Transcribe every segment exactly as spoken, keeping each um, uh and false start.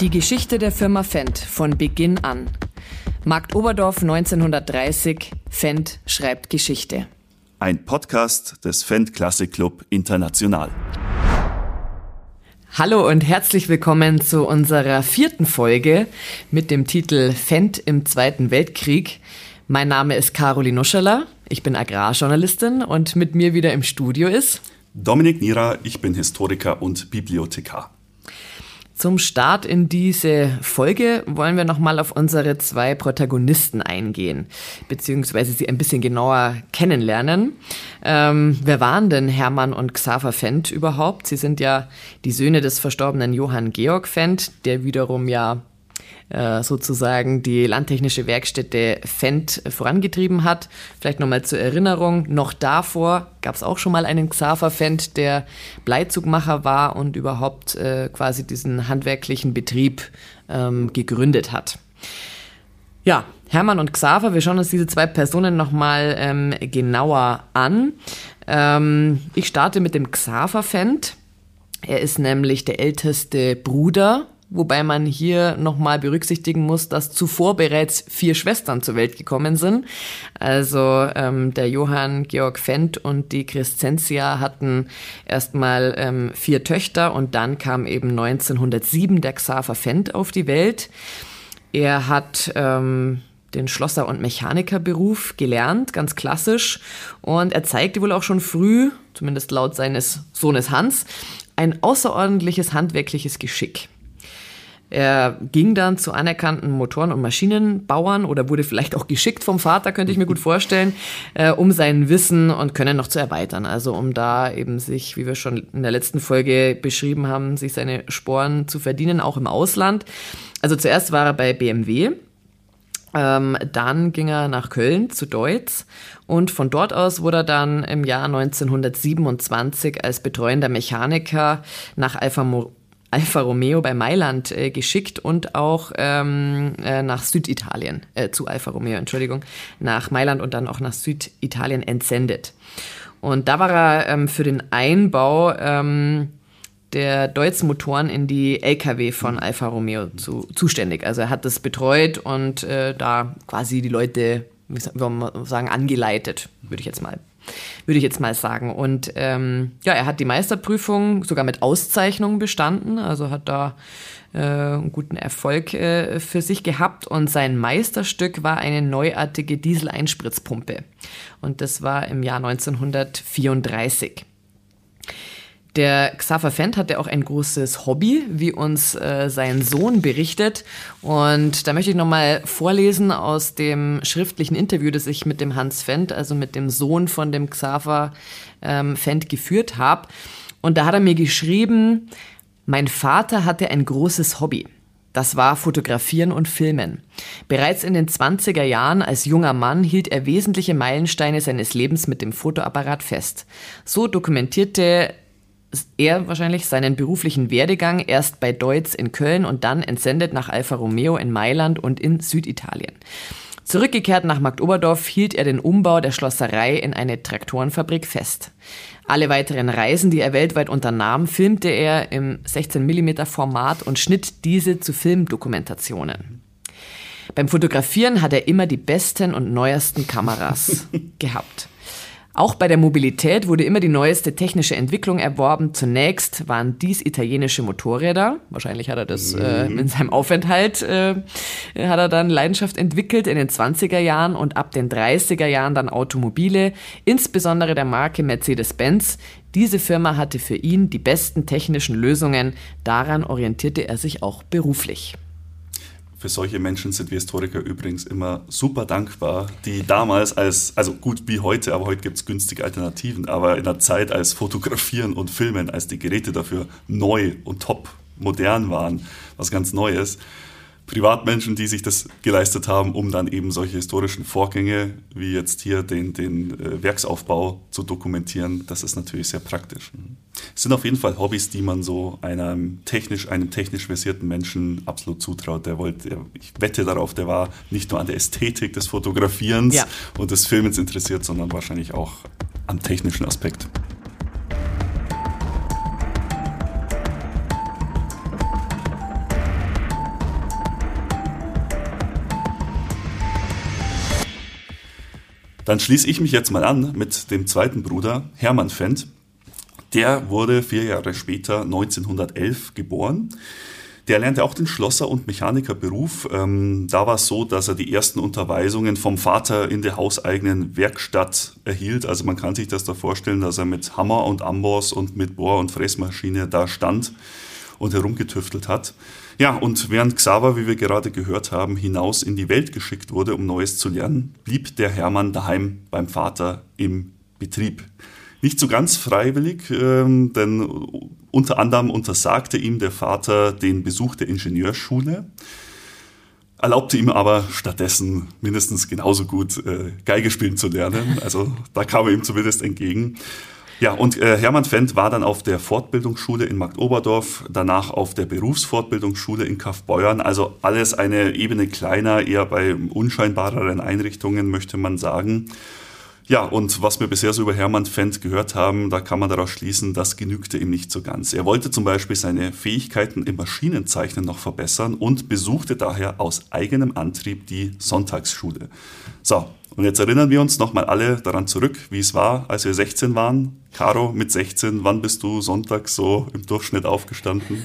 Die Geschichte der Firma Fendt von Beginn an. Markt Oberdorf neunzehnhundertdreißig, Fendt schreibt Geschichte. Ein Podcast des Fendt Classic Club International. Hallo und herzlich willkommen zu unserer vierten Folge mit dem Titel Fendt im Zweiten Weltkrieg. Mein Name ist Caroline Nuschala, ich bin Agrarjournalistin und mit mir wieder im Studio ist Dominik Nierer, ich bin Historiker und Bibliothekar. Zum Start in diese Folge wollen wir nochmal auf unsere zwei Protagonisten eingehen, beziehungsweise sie ein bisschen genauer kennenlernen. Ähm, wer waren denn Hermann und Xaver Fendt überhaupt? Sie sind ja die Söhne des verstorbenen Johann Georg Fendt, der wiederum ja äh, sozusagen die landtechnische Werkstätte Fendt vorangetrieben hat. Vielleicht nochmal zur Erinnerung, noch davor gab es auch schon mal einen Xaver Fendt, der Bleizugmacher war und überhaupt äh, quasi diesen handwerklichen Betrieb ähm, gegründet hat. Ja, Hermann und Xaver, wir schauen uns diese zwei Personen nochmal ähm, genauer an. Ähm, ich starte mit dem Xaver Fendt. Er ist nämlich der älteste Bruder, wobei man hier nochmal berücksichtigen muss, dass zuvor bereits vier Schwestern zur Welt gekommen sind. Also ähm, der Johann Georg Fendt und die Crescentia hatten erstmal ähm, vier Töchter und dann kam eben neunzehnhundertsieben der Xaver Fendt auf die Welt. Er hat ähm, den Schlosser- und Mechanikerberuf gelernt, ganz klassisch. Und er zeigte wohl auch schon früh, zumindest laut seines Sohnes Hans, ein außerordentliches handwerkliches Geschick. Er ging dann zu anerkannten Motoren- und Maschinenbauern oder wurde vielleicht auch geschickt vom Vater, könnte ich mir gut vorstellen, äh, um sein Wissen und Können noch zu erweitern. Also um da eben sich, wie wir schon in der letzten Folge beschrieben haben, sich seine Sporen zu verdienen, auch im Ausland. Also zuerst war er bei B M W, ähm, dann ging er nach Köln zu Deutz und von dort aus wurde er dann im Jahr neunzehnhundertsiebenundzwanzig als betreuender Mechaniker nach Alfa Mo- Alfa Romeo bei Mailand äh, geschickt und auch ähm, äh, nach Süditalien, äh, zu Alfa Romeo, Entschuldigung, nach Mailand und dann auch nach Süditalien entsendet. Und da war er ähm, für den Einbau ähm, der Deutz-Motoren in die L K W von Alfa Romeo zu, zuständig. Also er hat das betreut und äh, da quasi die Leute, wie soll man sagen, angeleitet, würde ich jetzt mal würde ich jetzt mal sagen. Und ähm, ja, er hat die Meisterprüfung sogar mit Auszeichnung bestanden, also hat da äh, einen guten Erfolg äh, für sich gehabt. Und sein Meisterstück war eine neuartige Diesel-Einspritzpumpe. Und das war im Jahr neunzehnhundertvierunddreißig. Der Xaver Fendt hatte auch ein großes Hobby, wie uns äh, sein Sohn berichtet. Und da möchte ich nochmal vorlesen aus dem schriftlichen Interview, das ich mit dem Hans Fendt, also mit dem Sohn von dem Xaver ähm, Fendt, geführt habe. Und da hat er mir geschrieben, mein Vater hatte ein großes Hobby. Das war Fotografieren und Filmen. Bereits in den zwanziger Jahren als junger Mann hielt er wesentliche Meilensteine seines Lebens mit dem Fotoapparat fest. So dokumentierte er wahrscheinlich seinen beruflichen Werdegang erst bei Deutz in Köln und dann entsendet nach Alfa Romeo in Mailand und in Süditalien. Zurückgekehrt nach Markt Oberdorf hielt er den Umbau der Schlosserei in eine Traktorenfabrik fest. Alle weiteren Reisen, die er weltweit unternahm, filmte er im sechzehn Millimeter Format und schnitt diese zu Filmdokumentationen. Beim Fotografieren hat er immer die besten und neuesten Kameras gehabt. Auch bei der Mobilität wurde immer die neueste technische Entwicklung erworben. Zunächst waren dies italienische Motorräder. Wahrscheinlich hat er das äh, in seinem Aufenthalt, äh, hat er dann Leidenschaft entwickelt in den zwanziger Jahren und ab den dreißiger Jahren dann Automobile, insbesondere der Marke Mercedes-Benz. Diese Firma hatte für ihn die besten technischen Lösungen. Daran orientierte er sich auch beruflich. Für solche Menschen sind wir Historiker übrigens immer super dankbar, die damals als, also gut wie heute, aber heute gibt es günstige Alternativen, aber in der Zeit, als Fotografieren und Filmen, als die Geräte dafür neu und top modern waren, was ganz Neues, Privatmenschen, die sich das geleistet haben, um dann eben solche historischen Vorgänge wie jetzt hier den, den äh, Werksaufbau zu dokumentieren, das ist natürlich sehr praktisch. Es sind auf jeden Fall Hobbys, die man so einem technisch, einem technisch versierten Menschen absolut zutraut. Der wollte, ich wette darauf, der war nicht nur an der Ästhetik des Fotografierens ja. und des Filmens interessiert, sondern wahrscheinlich auch am technischen Aspekt. Dann schließe ich mich jetzt mal an mit dem zweiten Bruder, Hermann Fendt. Der wurde vier Jahre später, neunzehnhundertelf, geboren. Der lernte auch den Schlosser- und Mechanikerberuf. Ähm, da war es so, dass er die ersten Unterweisungen vom Vater in der hauseigenen Werkstatt erhielt. Also man kann sich das da vorstellen, dass er mit Hammer und Amboss und mit Bohr- und Fräsmaschine da stand und herumgetüftelt hat. Ja, und während Xaver, wie wir gerade gehört haben, hinaus in die Welt geschickt wurde, um Neues zu lernen, blieb der Hermann daheim beim Vater im Betrieb. Nicht so ganz freiwillig, ähm, denn unter anderem untersagte ihm der Vater den Besuch der Ingenieurschule, erlaubte ihm aber stattdessen mindestens genauso gut äh, Geige spielen zu lernen. Also da kam er ihm zumindest entgegen. Ja, und äh, Hermann Fendt war dann auf der Fortbildungsschule in Marktoberdorf, danach auf der Berufsfortbildungsschule in Kaufbeuern, also alles eine Ebene kleiner, eher bei unscheinbareren Einrichtungen, möchte man sagen. Ja, und was wir bisher so über Hermann Fendt gehört haben, da kann man daraus schließen, das genügte ihm nicht so ganz. Er wollte zum Beispiel seine Fähigkeiten im Maschinenzeichnen noch verbessern und besuchte daher aus eigenem Antrieb die Sonntagsschule. So, und jetzt erinnern wir uns nochmal alle daran zurück, wie es war, als wir sechzehn waren. Caro, mit sechzehn, wann bist du sonntags so im Durchschnitt aufgestanden?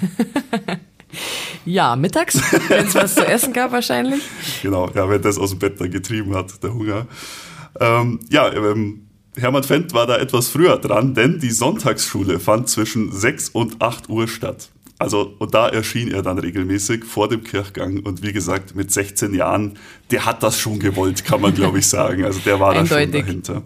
Ja, mittags, wenn es was zu essen gab wahrscheinlich. Genau, ja, wenn das aus dem Bett dann getrieben hat, der Hunger. Ähm, ja, ähm, Hermann Fendt war da etwas früher dran, denn die Sonntagsschule fand zwischen sechs und acht Uhr statt. Also, und da erschien er dann regelmäßig vor dem Kirchgang und wie gesagt, mit sechzehn Jahren, der hat das schon gewollt, kann man glaube ich sagen. Also der war da schon dahinter.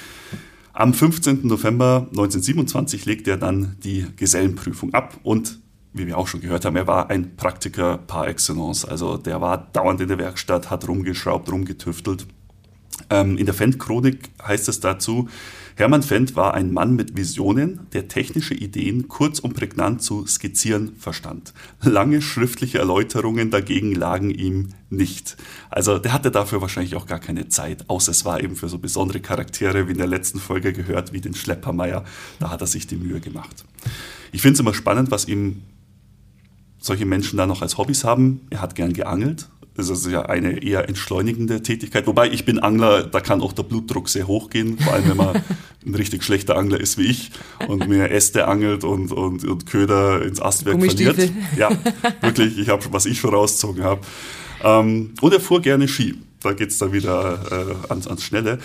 Am fünfzehnten November neunzehnhundertsiebenundzwanzig legte er dann die Gesellenprüfung ab und wie wir auch schon gehört haben, er war ein Praktiker par excellence. Also der war dauernd in der Werkstatt, hat rumgeschraubt, rumgetüftelt. Ähm, in der Fendt-Chronik heißt es dazu, Hermann Fendt war ein Mann mit Visionen, der technische Ideen kurz und prägnant zu skizzieren verstand. Lange schriftliche Erläuterungen dagegen lagen ihm nicht. Also der hatte dafür wahrscheinlich auch gar keine Zeit, außer es war eben für so besondere Charaktere, wie in der letzten Folge gehört, wie den Schleppermeier, da hat er sich die Mühe gemacht. Ich finde es immer spannend, was ihm solche Menschen da noch als Hobbys haben. Er hat gern geangelt. Das ist ja eine eher entschleunigende Tätigkeit. Wobei ich bin Angler, da kann auch der Blutdruck sehr hoch gehen, vor allem wenn man ein richtig schlechter Angler ist wie ich und mir Äste angelt und, und, und Köder ins Astwerk verliert. Ja, wirklich, ich habe, was ich schon rausgezogen habe. Ähm, und er fuhr gerne Ski. Da geht es dann wieder äh, ans, ans Schnelle.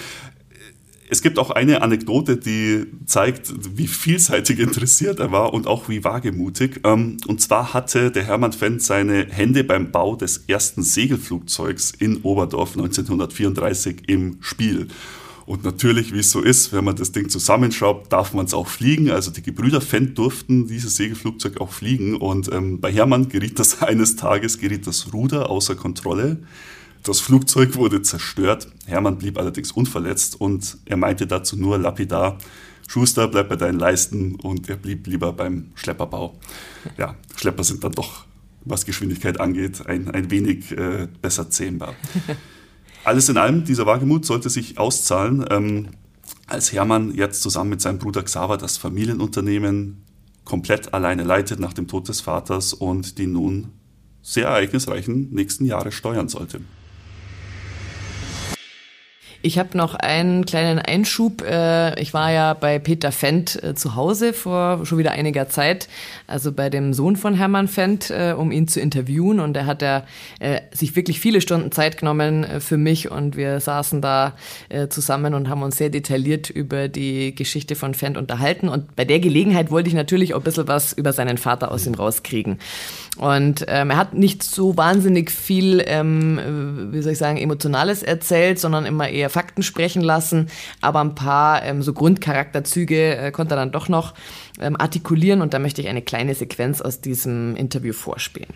Es gibt auch eine Anekdote, die zeigt, wie vielseitig interessiert er war und auch wie wagemutig. Und zwar hatte der Hermann Fendt seine Hände beim Bau des ersten Segelflugzeugs in Oberdorf neunzehnhundertvierunddreißig im Spiel. Und natürlich, wie es so ist, wenn man das Ding zusammenschraubt, darf man es auch fliegen. Also die Gebrüder Fendt durften dieses Segelflugzeug auch fliegen. Und ähm, bei Hermann geriet das eines Tages, geriet das Ruder außer Kontrolle. Das Flugzeug wurde zerstört, Hermann blieb allerdings unverletzt und er meinte dazu nur lapidar, Schuster, bleib bei deinen Leisten, und er blieb lieber beim Schlepperbau. Ja, Schlepper sind dann doch, was Geschwindigkeit angeht, ein, ein wenig äh, besser zähmbar. Alles in allem, dieser Wagemut sollte sich auszahlen, ähm, als Hermann jetzt zusammen mit seinem Bruder Xaver das Familienunternehmen komplett alleine leitet nach dem Tod des Vaters und die nun sehr ereignisreichen nächsten Jahre steuern sollte. Ich habe noch einen kleinen Einschub. Ich war ja bei Peter Fendt zu Hause vor schon wieder einiger Zeit, also bei dem Sohn von Hermann Fendt, um ihn zu interviewen. Und er hat ja sich wirklich viele Stunden Zeit genommen für mich und wir saßen da zusammen und haben uns sehr detailliert über die Geschichte von Fendt unterhalten. Und bei der Gelegenheit wollte ich natürlich auch ein bisschen was über seinen Vater aus ihm rauskriegen. Und ähm, er hat nicht so wahnsinnig viel, ähm, wie soll ich sagen, Emotionales erzählt, sondern immer eher Fakten sprechen lassen. Aber ein paar ähm, so Grundcharakterzüge äh, konnte er dann doch noch ähm, artikulieren. Und da möchte ich eine kleine Sequenz aus diesem Interview vorspielen.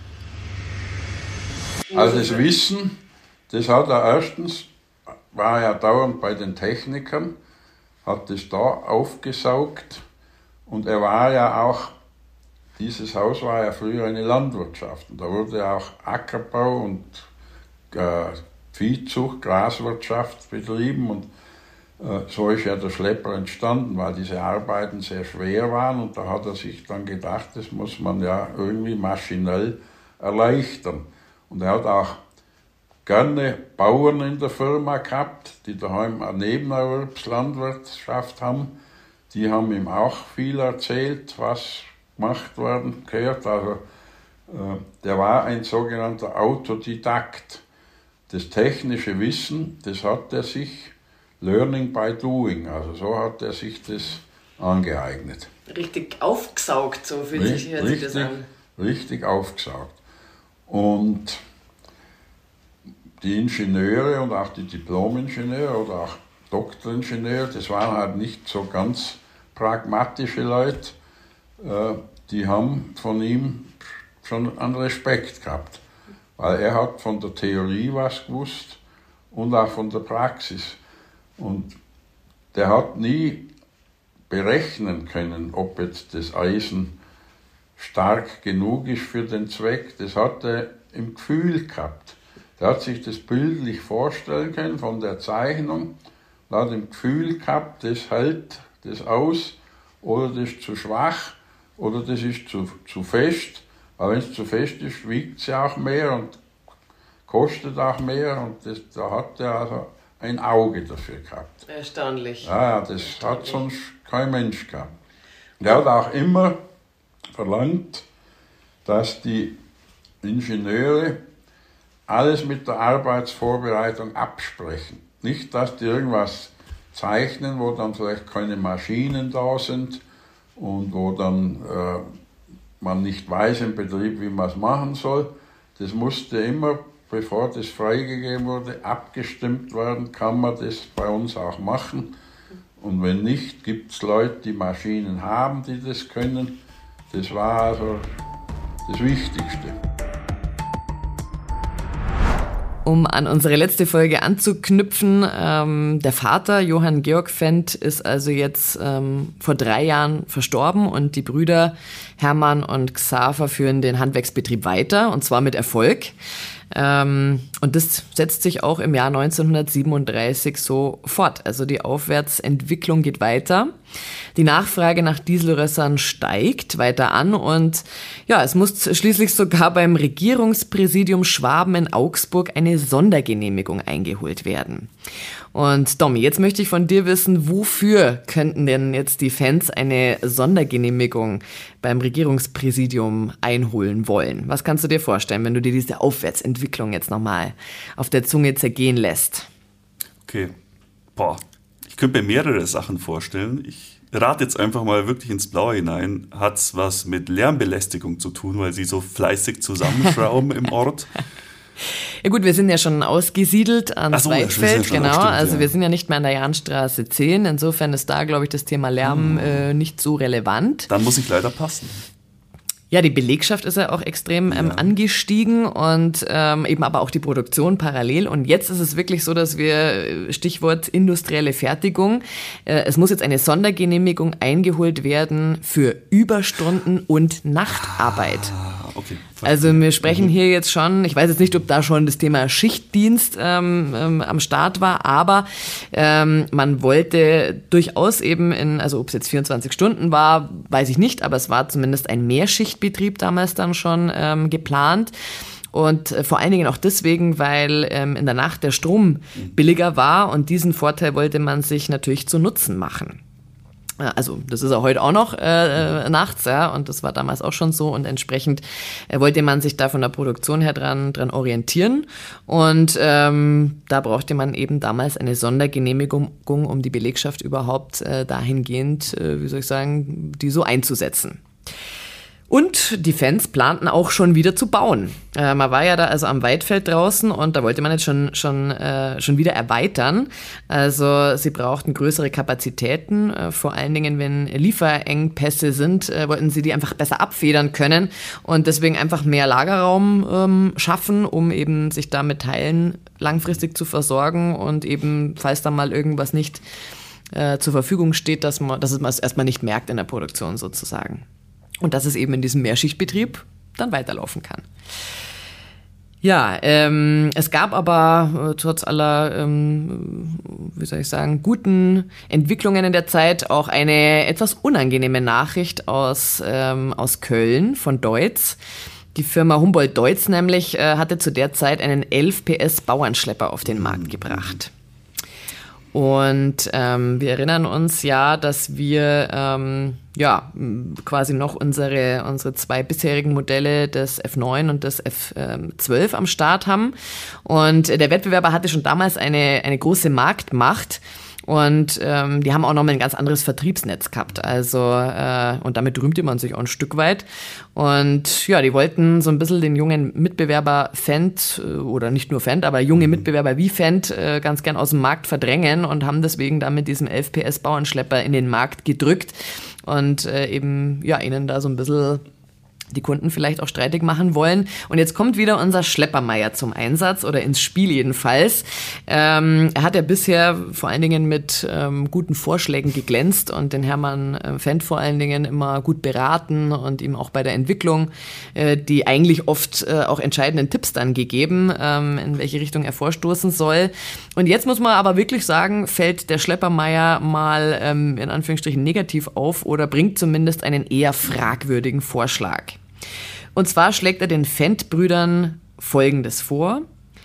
Also das Wissen, das hat er erstens, war er dauernd bei den Technikern, hat das da aufgesaugt. Und er war ja auch, dieses Haus war ja früher eine Landwirtschaft und da wurde auch Ackerbau und äh, Viehzucht, Graswirtschaft betrieben und äh, so ist ja der Schlepper entstanden, weil diese Arbeiten sehr schwer waren und da hat er sich dann gedacht, das muss man ja irgendwie maschinell erleichtern. Und er hat auch gerne Bauern in der Firma gehabt, die daheim eine Nebenerwerbslandwirtschaft haben. Die haben ihm auch viel erzählt, was gemacht worden gehört. Also, äh, der war ein sogenannter Autodidakt. Das technische Wissen, das hat er sich Learning by Doing, also so hat er sich das angeeignet. Richtig aufgesaugt, so fühlt sich, hört sich das an. Richtig aufgesaugt. Und die Ingenieure und auch die Diplom-Ingenieure oder auch Doktoringenieure, das waren halt nicht so ganz pragmatische Leute, die haben von ihm schon einen Respekt gehabt, weil er hat von der Theorie was gewusst und auch von der Praxis. Und der hat nie berechnen können, ob jetzt das Eisen stark genug ist für den Zweck. Das hat er im Gefühl gehabt. Der hat sich das bildlich vorstellen können von der Zeichnung. Er hat im Gefühl gehabt, das hält das aus oder das ist zu schwach oder das ist zu, zu fest. Aber wenn es zu fest ist, wiegt es ja auch mehr und kostet auch mehr. Und das, da hat er also ein Auge dafür gehabt. Erstaunlich. Ja, das Erstaunlich. Hat sonst kein Mensch gehabt. Er hat auch immer verlangt, dass die Ingenieure alles mit der Arbeitsvorbereitung absprechen. Nicht, dass die irgendwas zeichnen, wo dann vielleicht keine Maschinen da sind und wo dann äh, man nicht weiß im Betrieb, wie man es machen soll. Das musste immer, bevor das freigegeben wurde, abgestimmt werden, kann man das bei uns auch machen. Und wenn nicht, gibt es Leute, die Maschinen haben, die das können. Das war also das Wichtigste. Um an unsere letzte Folge anzuknüpfen, ähm, der Vater, Johann Georg Fendt, ist also jetzt ähm, vor drei Jahren verstorben und die Brüder Hermann und Xaver führen den Handwerksbetrieb weiter, und zwar mit Erfolg. Ähm, und das setzt sich auch im Jahr neunzehnhundertsiebenunddreißig so fort. Also die Aufwärtsentwicklung geht weiter. Die Nachfrage nach Dieselrössern steigt weiter an und ja, es muss schließlich sogar beim Regierungspräsidium Schwaben in Augsburg eine Sondergenehmigung eingeholt werden. Und Domi, jetzt möchte ich von dir wissen, wofür könnten denn jetzt die Fans eine Sondergenehmigung beim Regierungspräsidium einholen wollen? Was kannst du dir vorstellen, wenn du dir diese Aufwärtsentwicklung jetzt nochmal auf der Zunge zergehen lässt? Okay, boah, ich könnte mir mehrere Sachen vorstellen. Ich rate jetzt einfach mal wirklich ins Blaue hinein. Hat es was mit Lärmbelästigung zu tun, weil sie so fleißig zusammenschrauben im Ort? Ja gut, wir sind ja schon ausgesiedelt ans so, Weidfeld, ja genau. Stimmt, also ja. wir sind ja nicht mehr an der Jahnstraße zehn. Insofern ist da, glaube ich, das Thema Lärm äh, nicht so relevant. Dann muss ich leider passen. Ja, die Belegschaft ist ja auch extrem ähm, Ja. angestiegen und ähm, eben aber auch die Produktion parallel. Und jetzt ist es wirklich so, dass wir, Stichwort industrielle Fertigung, äh, es muss jetzt eine Sondergenehmigung eingeholt werden für Überstunden und Nachtarbeit. Ah, okay. Also wir sprechen hier jetzt schon, ich weiß jetzt nicht, ob da schon das Thema Schichtdienst ähm, ähm, am Start war, aber ähm, man wollte durchaus eben in, also ob es jetzt vierundzwanzig Stunden war, weiß ich nicht, aber es war zumindest ein Mehrschichtbetrieb damals dann schon ähm, geplant. Und äh, vor allen Dingen auch deswegen, weil ähm, in der Nacht der Strom billiger war und diesen Vorteil wollte man sich natürlich zu Nutzen machen. Also das ist ja heute auch noch äh, nachts, ja, und das war damals auch schon so und entsprechend äh, wollte man sich da von der Produktion her dran, dran orientieren und ähm, da brauchte man eben damals eine Sondergenehmigung, um die Belegschaft überhaupt äh, dahingehend, äh, wie soll ich sagen, die so einzusetzen. Und die Fans planten auch schon wieder zu bauen. Äh, man war ja da also am Weidfeld draußen und da wollte man jetzt schon, schon, äh, schon wieder erweitern. Also sie brauchten größere Kapazitäten, äh, vor allen Dingen, wenn Lieferengpässe sind, äh, wollten sie die einfach besser abfedern können und deswegen einfach mehr Lagerraum ähm, schaffen, um eben sich da mit Teilen langfristig zu versorgen und eben, falls da mal irgendwas nicht äh, zur Verfügung steht, dass man, dass man es erstmal nicht merkt in der Produktion sozusagen. Und dass es eben in diesem Mehrschichtbetrieb dann weiterlaufen kann. Ja, ähm, es gab aber äh, trotz aller, ähm, wie soll ich sagen, guten Entwicklungen in der Zeit auch eine etwas unangenehme Nachricht aus, ähm, aus Köln von Deutz. Die Firma Humboldt-Deutz nämlich äh, hatte zu der Zeit einen elf P S Bauernschlepper auf den Markt gebracht. Und ähm, wir erinnern uns ja, dass wir ähm, ja quasi noch unsere, unsere zwei bisherigen Modelle, das F neun und das F zwölf am Start haben. Und der Wettbewerber hatte schon damals eine, eine große Marktmacht. Und ähm, die haben auch noch mal ein ganz anderes Vertriebsnetz gehabt. Also, äh, und damit rühmte man sich auch ein Stück weit. Und ja, die wollten so ein bisschen den jungen Mitbewerber Fendt, oder nicht nur Fendt, aber junge Mitbewerber wie Fendt äh, ganz gern aus dem Markt verdrängen und haben deswegen dann mit diesem elf P S Bauernschlepper in den Markt gedrückt und äh, eben, ja, ihnen da so ein bisschen die Kunden vielleicht auch streitig machen wollen. Und jetzt kommt wieder unser Schleppermeier zum Einsatz oder ins Spiel jedenfalls. Ähm, er hat ja bisher vor allen Dingen mit ähm, guten Vorschlägen geglänzt und den Hermann äh, Fendt vor allen Dingen immer gut beraten und ihm auch bei der Entwicklung äh, die eigentlich oft äh, auch entscheidenden Tipps dann gegeben, ähm, in welche Richtung er vorstoßen soll. Und jetzt muss man aber wirklich sagen, fällt der Schleppermeier mal ähm, in Anführungsstrichen negativ auf oder bringt zumindest einen eher fragwürdigen Vorschlag. Und zwar schlägt er den Fendt-Brüdern Folgendes vor.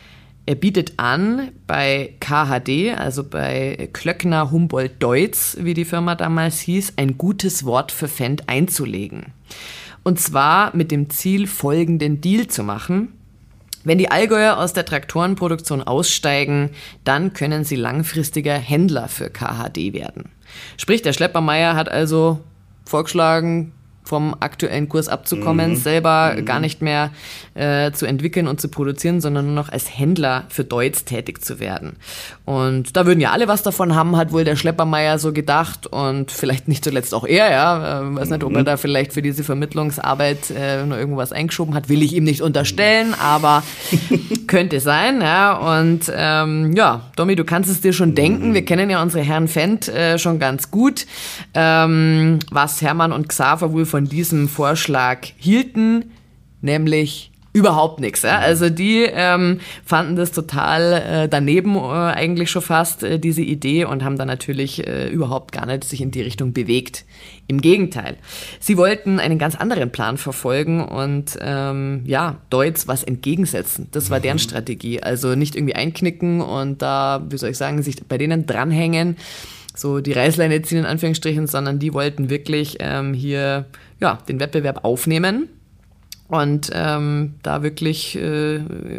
Er bietet an, bei K H D, also bei Klöckner Humboldt-Deutz, wie die Firma damals hieß, ein gutes Wort für Fendt einzulegen. Und zwar mit dem Ziel, folgenden Deal zu machen. Wenn die Allgäuer aus der Traktorenproduktion aussteigen, dann können sie langfristiger Händler für K H D werden. Sprich, der Schleppermeier hat also vorgeschlagen, vom aktuellen Kurs abzukommen, mhm. selber mhm. gar nicht mehr äh, zu entwickeln und zu produzieren, sondern nur noch als Händler für Deutz tätig zu werden. Und da würden ja alle was davon haben, hat wohl der Schleppermeier so gedacht und vielleicht nicht zuletzt auch er, ja, äh, weiß nicht, ob er da vielleicht für diese Vermittlungsarbeit äh, noch irgendwas eingeschoben hat, will ich ihm nicht unterstellen, aber könnte sein, ja, und ähm, ja, Domi, du kannst es dir schon denken, wir kennen ja unsere Herren Fendt äh, schon ganz gut, ähm, was Hermann und Xaver wohl von diesem Vorschlag hielten, nämlich überhaupt nichts. Ja? Also die ähm, fanden das total äh, daneben äh, eigentlich schon fast, äh, diese Idee, und haben dann natürlich äh, überhaupt gar nicht sich in die Richtung bewegt. Im Gegenteil. Sie wollten einen ganz anderen Plan verfolgen und ähm, ja, Deutz was entgegensetzen. Das war deren Strategie. Also nicht irgendwie einknicken und da, wie soll ich sagen, sich bei denen dranhängen, so die Reißleine ziehen in Anführungsstrichen, sondern die wollten wirklich ähm, hier ja, den Wettbewerb aufnehmen und ähm, da wirklich äh,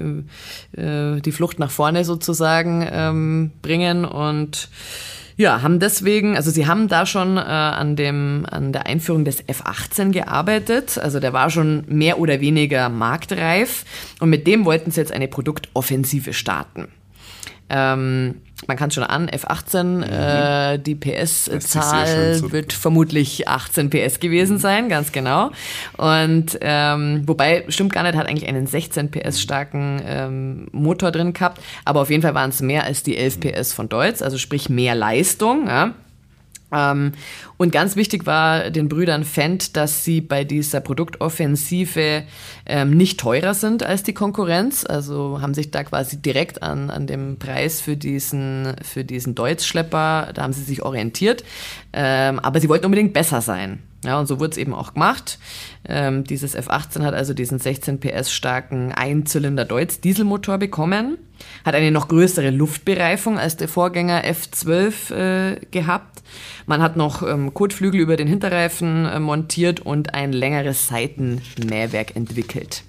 äh, die Flucht nach vorne sozusagen ähm, bringen und ja, haben deswegen, also sie haben da schon äh, an dem an der Einführung des F achtzehn gearbeitet, also der war schon mehr oder weniger marktreif und mit dem wollten sie jetzt eine Produktoffensive starten. Ähm, man kann es schon an, F achtzehn, mhm. äh, die P S-Zahl wird vermutlich achtzehn P S gewesen sein, ganz genau. Und ähm, wobei, stimmt gar nicht, hat eigentlich einen sechzehn P S starken ähm, Motor drin gehabt, aber auf jeden Fall waren es mehr als die elf P S von Deutz, also sprich mehr Leistung, ja. Ähm, und ganz wichtig war den Brüdern Fendt, dass sie bei dieser Produktoffensive ähm, nicht teurer sind als die Konkurrenz. Also haben sich da quasi direkt an, an dem Preis für diesen, für diesen Deutz-Schlepper, da haben sie sich orientiert. Ähm, aber sie wollten unbedingt besser sein. Ja, und so wurde es eben auch gemacht. Ähm, dieses F achtzehn hat also diesen sechzehn P S starken Einzylinder-Deutz-Dieselmotor bekommen, hat eine noch größere Luftbereifung als der Vorgänger F zwölf äh, gehabt. Man hat noch ähm, Kotflügel über den Hinterreifen äh, montiert und ein längeres Seitenmähwerk entwickelt.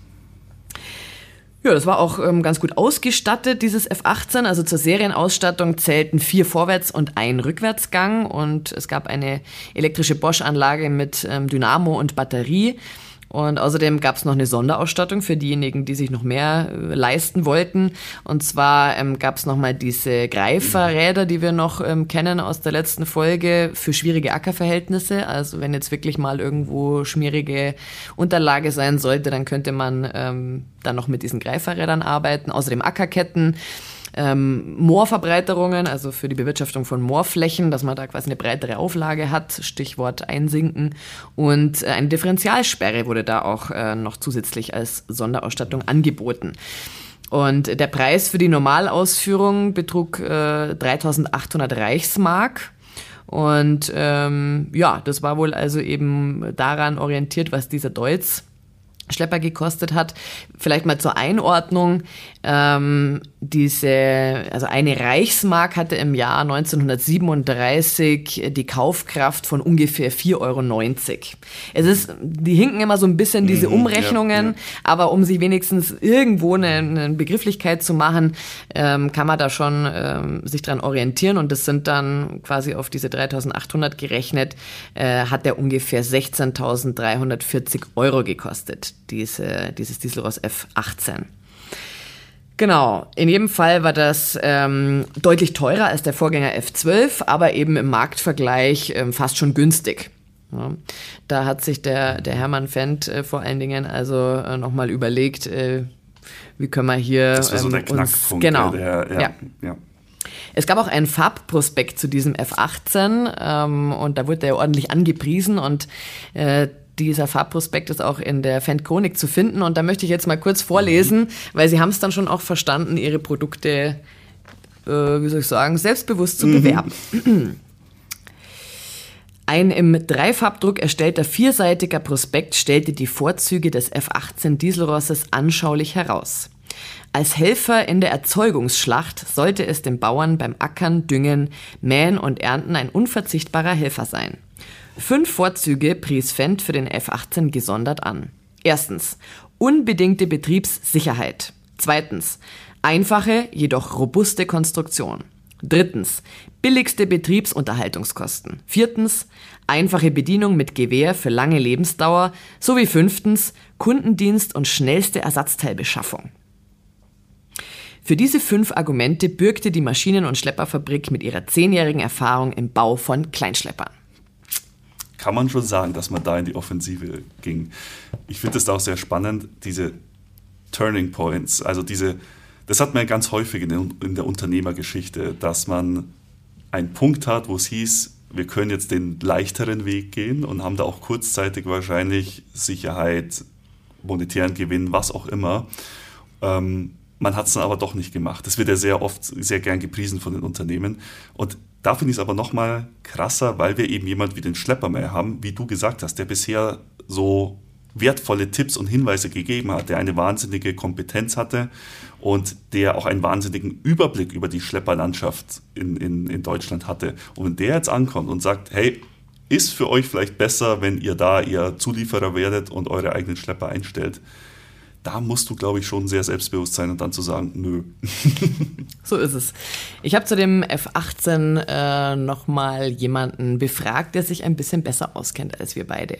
Ja, das war auch ähm, ganz gut ausgestattet, dieses F achtzehn. Also zur Serienausstattung zählten vier Vorwärts- und ein Rückwärtsgang und es gab eine elektrische Bosch-Anlage mit ähm, Dynamo und Batterie. Und außerdem gab es noch eine Sonderausstattung für diejenigen, die sich noch mehr äh, leisten wollten. Und zwar ähm, gab es nochmal diese Greiferräder, die wir noch ähm, kennen aus der letzten Folge, für schwierige Ackerverhältnisse. Also wenn jetzt wirklich mal irgendwo schmierige Unterlage sein sollte, dann könnte man ähm, dann noch mit diesen Greiferrädern arbeiten. Außerdem Ackerketten. Ähm, Moorverbreiterungen, also für die Bewirtschaftung von Moorflächen, dass man da quasi eine breitere Auflage hat, Stichwort Einsinken. Und äh, eine Differentialsperre wurde da auch äh, noch zusätzlich als Sonderausstattung angeboten. Und der Preis für die Normalausführung betrug äh, dreitausendachthundert Reichsmark. Und ähm, ja, das war wohl also eben daran orientiert, was dieser Deutz Schlepper gekostet hat. Vielleicht mal zur Einordnung. Ähm, diese, also eine Reichsmark hatte im Jahr neunzehnhundertsiebenunddreißig die Kaufkraft von ungefähr vier Euro neunzig. Es ist, die hinken immer so ein bisschen, diese Mhm, Umrechnungen, ja, ja. aber um sich wenigstens irgendwo eine, eine Begrifflichkeit zu machen, ähm, kann man da schon ähm, sich dran orientieren, und das sind dann quasi auf diese dreitausendachthundert gerechnet, äh, hat der ungefähr sechzehntausenddreihundertvierzig Euro gekostet, diese, dieses Dieselross F achtzehn. Genau, in jedem Fall war das ähm, deutlich teurer als der Vorgänger F zwölf, aber eben im Marktvergleich ähm, fast schon günstig. Ja, da hat sich der, der Hermann Fendt äh, vor allen Dingen also äh, nochmal überlegt, äh, wie können wir hier Das war so ähm, der uns, Knackpunkt. genau, Der, ja, ja. ja. Es gab auch einen Farbprospekt zu diesem F achtzehn ähm, und da wurde er ordentlich angepriesen, und äh, dieser Farbprospekt ist auch in der Fendt Chronik zu finden, und da möchte ich jetzt mal kurz vorlesen, weil Sie haben es dann schon auch verstanden, Ihre Produkte, äh, wie soll ich sagen, selbstbewusst zu Mhm. bewerben. Ein im Dreifarbdruck erstellter vierseitiger Prospekt stellte die Vorzüge des F achtzehn Dieselrosses anschaulich heraus. Als Helfer in der Erzeugungsschlacht sollte es den Bauern beim Ackern, Düngen, Mähen und Ernten ein unverzichtbarer Helfer sein. Fünf Vorzüge pries Fendt für den F achtzehn gesondert an. Erstens, unbedingte Betriebssicherheit. Zweitens, einfache, jedoch robuste Konstruktion. Drittens, billigste Betriebsunterhaltungskosten. Viertens, einfache Bedienung mit Gewehr für lange Lebensdauer. Sowie fünftens, Kundendienst und schnellste Ersatzteilbeschaffung. Für diese fünf Argumente bürgte die Maschinen- und Schlepperfabrik mit ihrer zehnjährigen Erfahrung im Bau von Kleinschleppern. Kann man schon sagen, dass man da in die Offensive ging. Ich finde es auch sehr spannend, diese Turning Points, also diese, das hat man ganz häufig in der, in der Unternehmergeschichte, dass man einen Punkt hat, wo es hieß, wir können jetzt den leichteren Weg gehen, und haben da auch kurzzeitig wahrscheinlich Sicherheit, monetären Gewinn, was auch immer. Ähm, man hat es dann aber doch nicht gemacht. Das wird ja sehr oft sehr gern gepriesen von den Unternehmen. Und da finde ich es aber noch mal krasser, weil wir eben jemand wie den Schleppermeier haben, wie du gesagt hast, der bisher so wertvolle Tipps und Hinweise gegeben hat, der eine wahnsinnige Kompetenz hatte und der auch einen wahnsinnigen Überblick über die Schlepperlandschaft in, in, in Deutschland hatte. Und wenn der jetzt ankommt und sagt, hey, ist für euch vielleicht besser, wenn ihr da eher Zulieferer werdet und eure eigenen Schlepper einstellt, da musst du, glaube ich, schon sehr selbstbewusst sein und dann zu sagen, nö. So ist es. Ich habe zu dem F achtzehn äh, nochmal jemanden befragt, der sich ein bisschen besser auskennt als wir beide.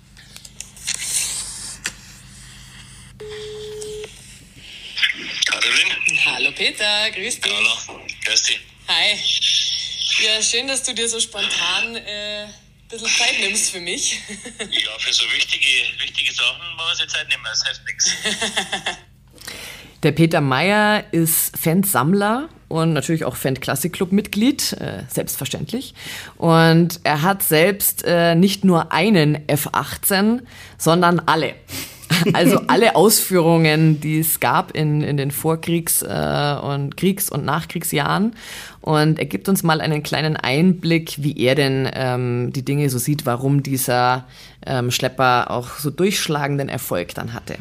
Caroline? Hallo Peter, grüß dich. Hallo, grüß dich. Hi. Ja, schön, dass du dir so spontan äh, ein bisschen Zeit nimmst für mich. Ja, für so wichtige, wichtige Sachen muss man sich Zeit nehmen, das hilft nichts. Der Peter Meier ist Fendt-Sammler und natürlich auch Fendt-Classic-Club-Mitglied, äh, selbstverständlich. Und er hat selbst äh, nicht nur einen F achtzehn, sondern alle. Also alle Ausführungen, die es gab in, in den Vorkriegs- äh, und Kriegs- und Nachkriegsjahren. Und er gibt uns mal einen kleinen Einblick, wie er denn ähm, die Dinge so sieht, warum dieser ähm, Schlepper auch so durchschlagenden Erfolg dann hatte.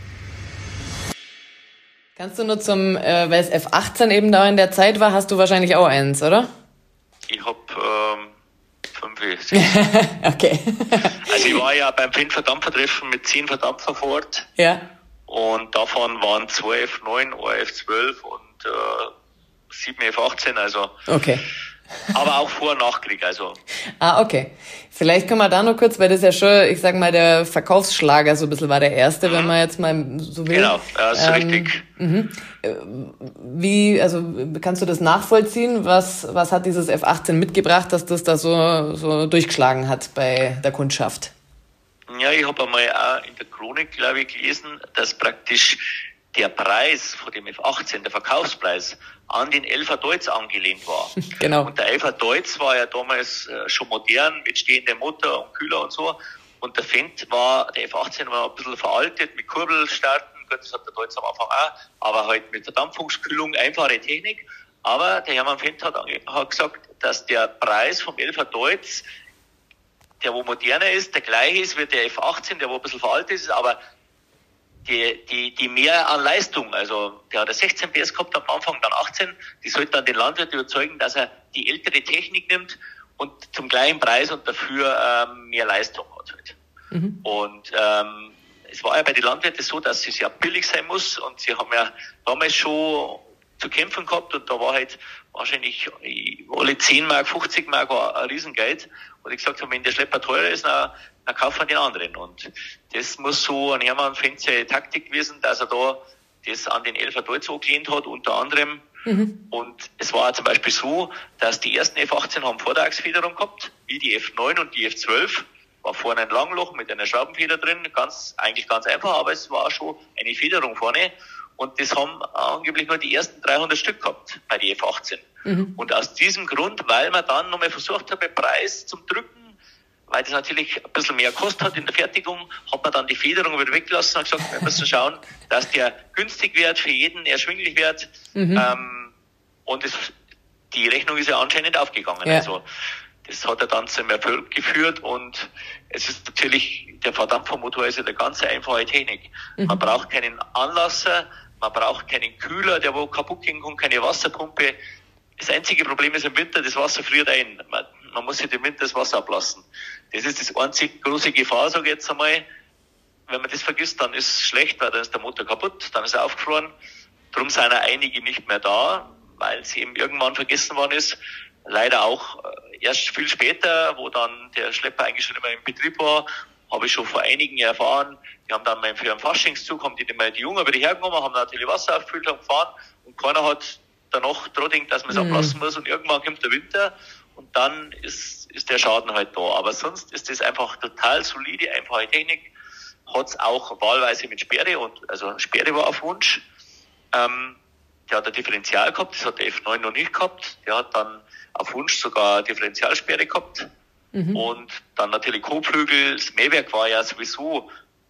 Kannst du nur zum, äh, weil es F achtzehn eben da in der Zeit war, hast du wahrscheinlich auch eins, oder? Ich hab ähm, fünf. Okay. Also ich war ja beim Fendt-Verdampfertreffen mit zehn Verdampfer vor Ort. Ja. Und davon waren zwei F neun, ein F zwölf und äh, sieben F achtzehn, also. Okay. Aber auch vor und nach Krieg, also. Ah, okay. Vielleicht können wir da noch kurz, weil das ja schon, ich sag mal, der Verkaufsschlager so ein bisschen war der erste, wenn man jetzt mal so will. Genau, ja, ist Ähm, richtig. Mhm. Wie, also kannst du das nachvollziehen? Was, was hat dieses F achtzehn mitgebracht, dass das da so, so durchgeschlagen hat bei der Kundschaft? Ja, ich habe einmal auch in der Chronik, glaube ich, gelesen, dass praktisch der Preis von dem F achtzehn, der Verkaufspreis, an den Elfer Deutz angelehnt war. Genau. Und der Elfer Deutz war ja damals äh, schon modern mit stehendem Motor und Kühler und so. Und der Fendt war, der F achtzehn war ein bisschen veraltet mit Kurbelstarten. Gut, das hat der Deutz am Anfang auch. Aber halt mit Verdampfungskühlung, einfache Technik. Aber der Hermann Fendt hat, hat gesagt, dass der Preis vom Elfer Deutz, der wo moderner ist, der gleiche ist wie der F achtzehn, der wo ein bisschen veraltet ist, aber die, die, die mehr an Leistung, also der hat sechzehn P S gehabt am Anfang, dann achtzehn, die sollte dann den Landwirt überzeugen, dass er die ältere Technik nimmt und zum gleichen Preis und dafür ähm, mehr Leistung hat halt. Mhm. Und ähm, es war ja bei den Landwirten so, dass es ja billig sein muss und sie haben ja damals schon zu kämpfen gehabt und da war halt wahrscheinlich alle zehn Mark, fünfzig Mark war ein Riesengeld und ich gesagt habe, wenn der Schlepper teurer ist, dann, dann kaufen wir den anderen und das muss so ein Hermann Fenzer Taktik gewesen, dass er da das an den Elfer Deutz angelehnt hat, unter anderem. Mhm. Und es war zum Beispiel so, dass die ersten F achtzehn haben Vorderachsfederung gehabt, wie die F neun und die F zwölf. War vorne ein Langloch mit einer Schraubenfeder drin, ganz, eigentlich ganz einfach, aber es war schon eine Federung vorne. Und das haben angeblich nur die ersten dreihundert Stück gehabt bei die F achtzehn. Mhm. Und aus diesem Grund, weil man dann nochmal versucht hat, den Preis zum Drücken, weil das natürlich ein bisschen mehr Kost hat in der Fertigung, hat man dann die Federung wieder weggelassen und gesagt, wir müssen schauen, dass der günstig wird, für jeden erschwinglich wird. Mhm. Ähm, und es, die Rechnung ist ja anscheinend aufgegangen. Ja. Also, das hat er dann zum Erfolg geführt und es ist natürlich, der Verdampfermotor ist ja eine ganz einfache Technik. Mhm. Man braucht keinen Anlasser, man braucht keinen Kühler, der wo kaputt gehen kann, keine Wasserpumpe. Das einzige Problem ist im Winter, das Wasser friert ein. Man, man muss sich im Winter das Wasser ablassen. Das ist das einzige große Gefahr, sage ich jetzt einmal. Wenn man das vergisst, dann ist es schlecht, weil dann ist der Motor kaputt, dann ist er aufgefroren. Darum sind ja einige nicht mehr da, weil es eben irgendwann vergessen worden ist. Leider auch erst viel später, wo dann der Schlepper eigentlich schon immer im Betrieb war, habe ich schon vor einigen Jahren erfahren, die haben dann mal für einen Faschingszug, haben die immer die Jungen wieder hergenommen, haben natürlich Wasser aufgefüllt und gefahren und keiner hat danach dran gedacht, dass man es mhm. ablassen muss und irgendwann kommt der Winter und dann ist, ist der Schaden halt da. Aber sonst ist das einfach total solide, einfache Technik, hat es auch wahlweise mit Sperre und, also Sperre war auf Wunsch, ähm, der hat ein Differential gehabt, das hat der F neun noch nicht gehabt, der hat dann auf Wunsch sogar Differentialsperre gehabt mhm. und dann natürlich Kotflügel. Das Mähwerk war ja sowieso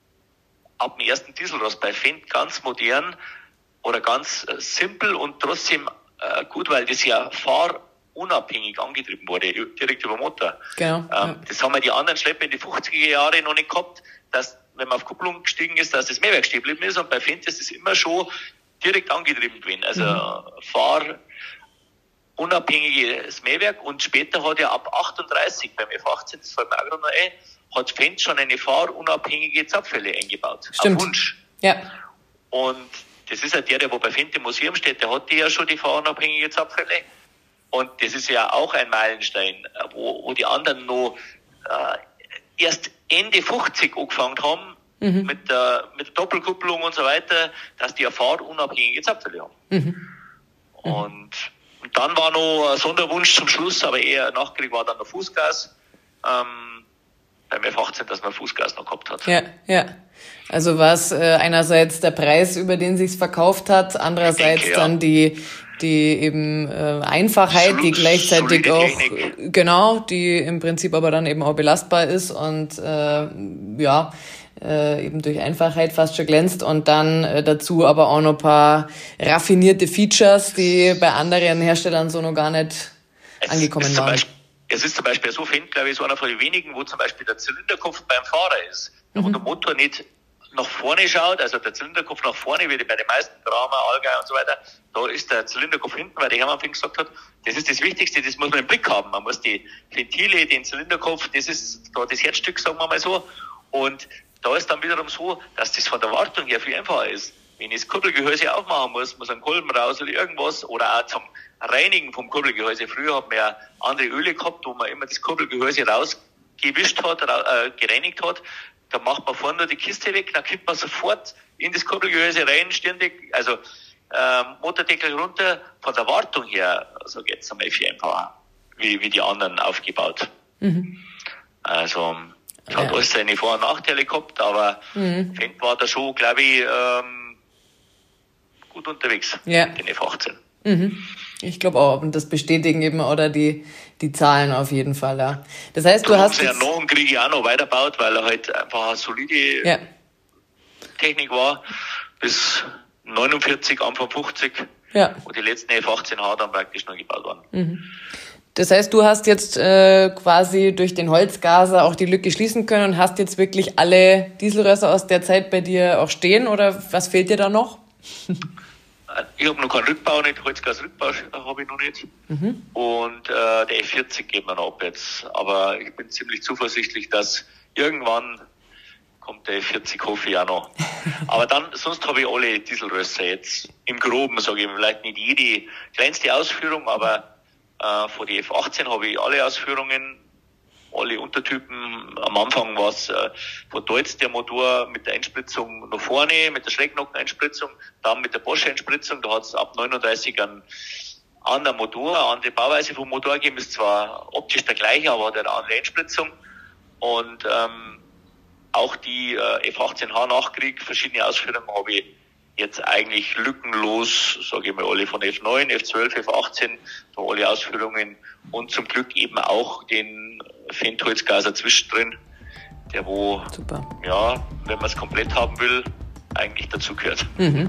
ab dem ersten Dieselrost bei Fendt ganz modern oder ganz äh, simpel und trotzdem äh, gut, weil das ja fahrunabhängig angetrieben wurde, direkt über Motor. Genau, ähm, ja. Das haben ja die anderen Schlepper in die fünfziger Jahre noch nicht gehabt, dass wenn man auf Kupplung gestiegen ist, dass das Mähwerk stehen geblieben ist und bei Fendt ist das immer schon direkt angetrieben gewesen. Also mhm. Fahr unabhängiges Mähwerk und später hat er ab achtunddreißig beim F achtzehn, das fällt mir auch gerade noch ein, hat Fendt schon eine fahrunabhängige Zapfwelle eingebaut. Stimmt. Auf Wunsch. Ja. Und das ist ja der, der wo bei Fendt im Museum steht, der hat die ja schon die fahrunabhängige Zapfwelle. Und das ist ja auch ein Meilenstein, wo, wo die anderen noch äh, erst Ende fünfzig angefangen haben, mhm. mit der, mit der Doppelkupplung und so weiter, dass die eine fahrunabhängige Zapfwelle haben. Mhm. Mhm. Und Und dann war noch ein Sonderwunsch zum Schluss, aber eher Nachkrieg war dann der Fußgas. Ähm, beim F achtzehn, dass man Fußgas noch gehabt hat. Ja, ja. Also war es äh, einerseits der Preis, über den sich's verkauft hat, andererseits denke, ja. dann die die eben äh, Einfachheit, Schlu- die gleichzeitig auch Technik. Genau, die im Prinzip aber dann eben auch belastbar ist und äh, ja. Äh, eben durch Einfachheit fast schon glänzt und dann äh, dazu aber auch noch ein paar raffinierte Features, die bei anderen Herstellern so noch gar nicht es angekommen waren. Beispiel, es ist zum Beispiel so, Fendt, glaube ich, so einer von den wenigen, wo zum Beispiel der Zylinderkopf beim Fahrer ist, mhm. wo der Motor nicht nach vorne schaut, also der Zylinderkopf nach vorne, wie bei den meisten Drama, Allgäu und so weiter, da ist der Zylinderkopf hinten, weil der Hermann Fink gesagt hat, das ist das Wichtigste, das muss man im Blick haben. Man muss die Ventile, den Zylinderkopf, das ist da das Herzstück, sagen wir mal so, und da ist dann wiederum so, dass das von der Wartung her viel einfacher ist. Wenn ich das Kurbelgehäuse aufmachen muss, muss ein Kolben raus oder irgendwas, oder auch zum Reinigen vom Kurbelgehäuse. Früher hat man ja andere Öle gehabt, wo man immer das Kurbelgehäuse rausgewischt hat, ra- äh, gereinigt hat. Da macht man vorne nur die Kiste weg, dann kippt man sofort in das Kurbelgehäuse rein, Stirndeckel, also ähm, Motordeckel runter. Von der Wartung her, also jetzt einmal viel einfacher, wie, wie die anderen aufgebaut. Mhm. Also es hat ja. alles seine Vor- und Nachteile gehabt, aber mhm. Fendt war da schon, glaube ich, ähm, gut unterwegs ja. mit den F achtzehn. Mhm. Ich glaube auch, und das bestätigen eben oder die die Zahlen auf jeden Fall, ja. Das heißt, du hast ja noch einen Krieg auch noch weitergebaut, weil er halt einfach eine solide ja. Technik war, bis neunundvierzig, Anfang fünfzig, ja. wo die letzten F achtzehn H dann praktisch noch gebaut waren. Mhm. Das heißt, du hast jetzt äh, quasi durch den Holzgaser auch die Lücke schließen können und hast jetzt wirklich alle Dieselrösser aus der Zeit bei dir auch stehen, oder was fehlt dir da noch? Ich habe noch keinen Rückbau, nicht Holzgas-Rückbau habe ich noch nicht. Mhm. Und äh, der F vierzig geht mir noch ab jetzt. Aber ich bin ziemlich zuversichtlich, dass irgendwann kommt der F vierzig, hoffe ich auch noch. Aber dann, sonst habe ich alle Dieselrösser jetzt im Groben, sage ich, vielleicht nicht jede kleinste Ausführung, aber äh, von die F achtzehn habe ich alle Ausführungen, alle Untertypen. Am Anfang war es äh, von Deutz der Motor mit der Einspritzung nach vorne, mit der Schrägnockeneinspritzung, dann mit der Bosch-Einspritzung. Da hat es ab neununddreißig einen anderen Motor, eine andere Bauweise vom Motor gegeben. Ist zwar optisch der gleiche, aber hat eine andere Einspritzung. Und ähm, auch die äh, F achtzehn H Nachkrieg, verschiedene Ausführungen habe ich jetzt eigentlich lückenlos, sage ich mal, alle von F neun, F zwölf, F achtzehn, da alle Ausführungen und zum Glück eben auch den Fendt-Holzgaser zwischendrin, der wo, Super. ja, wenn man es komplett haben will, eigentlich dazugehört. Mhm.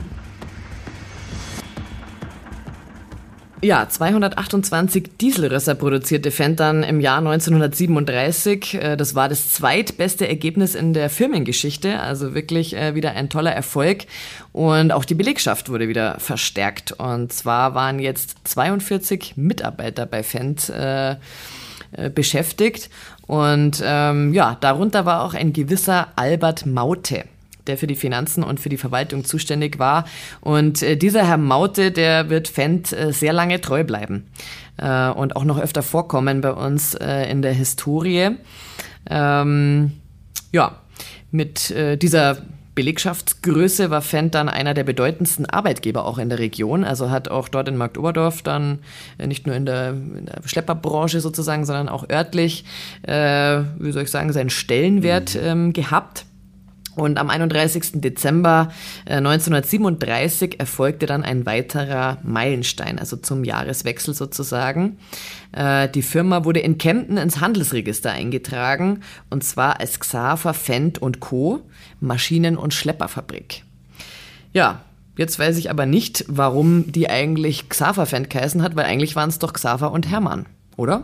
Ja, zweihundertachtundzwanzig Dieselrösser produzierte Fendt dann im Jahr neunzehnhundertsiebenunddreißig. Das war das zweitbeste Ergebnis in der Firmengeschichte, also wirklich wieder ein toller Erfolg. Und auch die Belegschaft wurde wieder verstärkt. Und zwar waren jetzt zweiundvierzig Mitarbeiter bei Fendt äh, beschäftigt. Und ähm, ja, darunter war auch ein gewisser Albert Maute, der für die Finanzen und für die Verwaltung zuständig war. Und äh, dieser Herr Maute, der wird Fendt äh, sehr lange treu bleiben äh, und auch noch öfter vorkommen bei uns äh, in der Historie. Ähm, ja, mit äh, dieser Belegschaftsgröße war Fendt dann einer der bedeutendsten Arbeitgeber auch in der Region. Also hat auch dort in Marktoberdorf dann äh, nicht nur in der, in der Schlepperbranche sozusagen, sondern auch örtlich, äh, wie soll ich sagen, seinen Stellenwert ähm, gehabt. Und am einunddreißigsten Dezember neunzehnhundertsiebenunddreißig erfolgte dann ein weiterer Meilenstein, also zum Jahreswechsel sozusagen. Die Firma wurde in Kempten ins Handelsregister eingetragen, und zwar als Xaver Fendt und Co. Maschinen- und Schlepperfabrik. Ja, jetzt weiß ich aber nicht, warum die eigentlich Xaver Fendt geheißen hat, weil eigentlich waren es doch Xaver und Hermann, oder?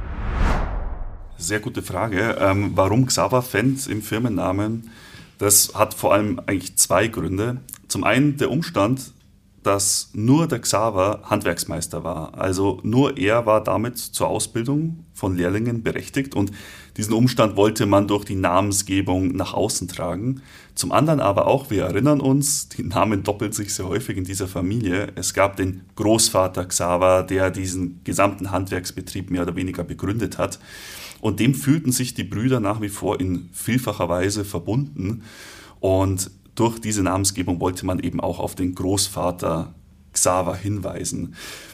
Sehr gute Frage. Ähm, warum Xaver Fendt im Firmennamen? Das hat vor allem eigentlich zwei Gründe. Zum einen der Umstand, dass nur der Xaver Handwerksmeister war. Also nur er war damit zur Ausbildung von Lehrlingen berechtigt, und diesen Umstand wollte man durch die Namensgebung nach außen tragen. Zum anderen aber auch, wir erinnern uns, die Namen doppeln sich sehr häufig in dieser Familie. Es gab den Großvater Xaver, der diesen gesamten Handwerksbetrieb mehr oder weniger begründet hat. Und dem fühlten sich die Brüder nach wie vor in vielfacher Weise verbunden. Und durch diese Namensgebung wollte man eben auch auf den Großvater Xaver hinweisen.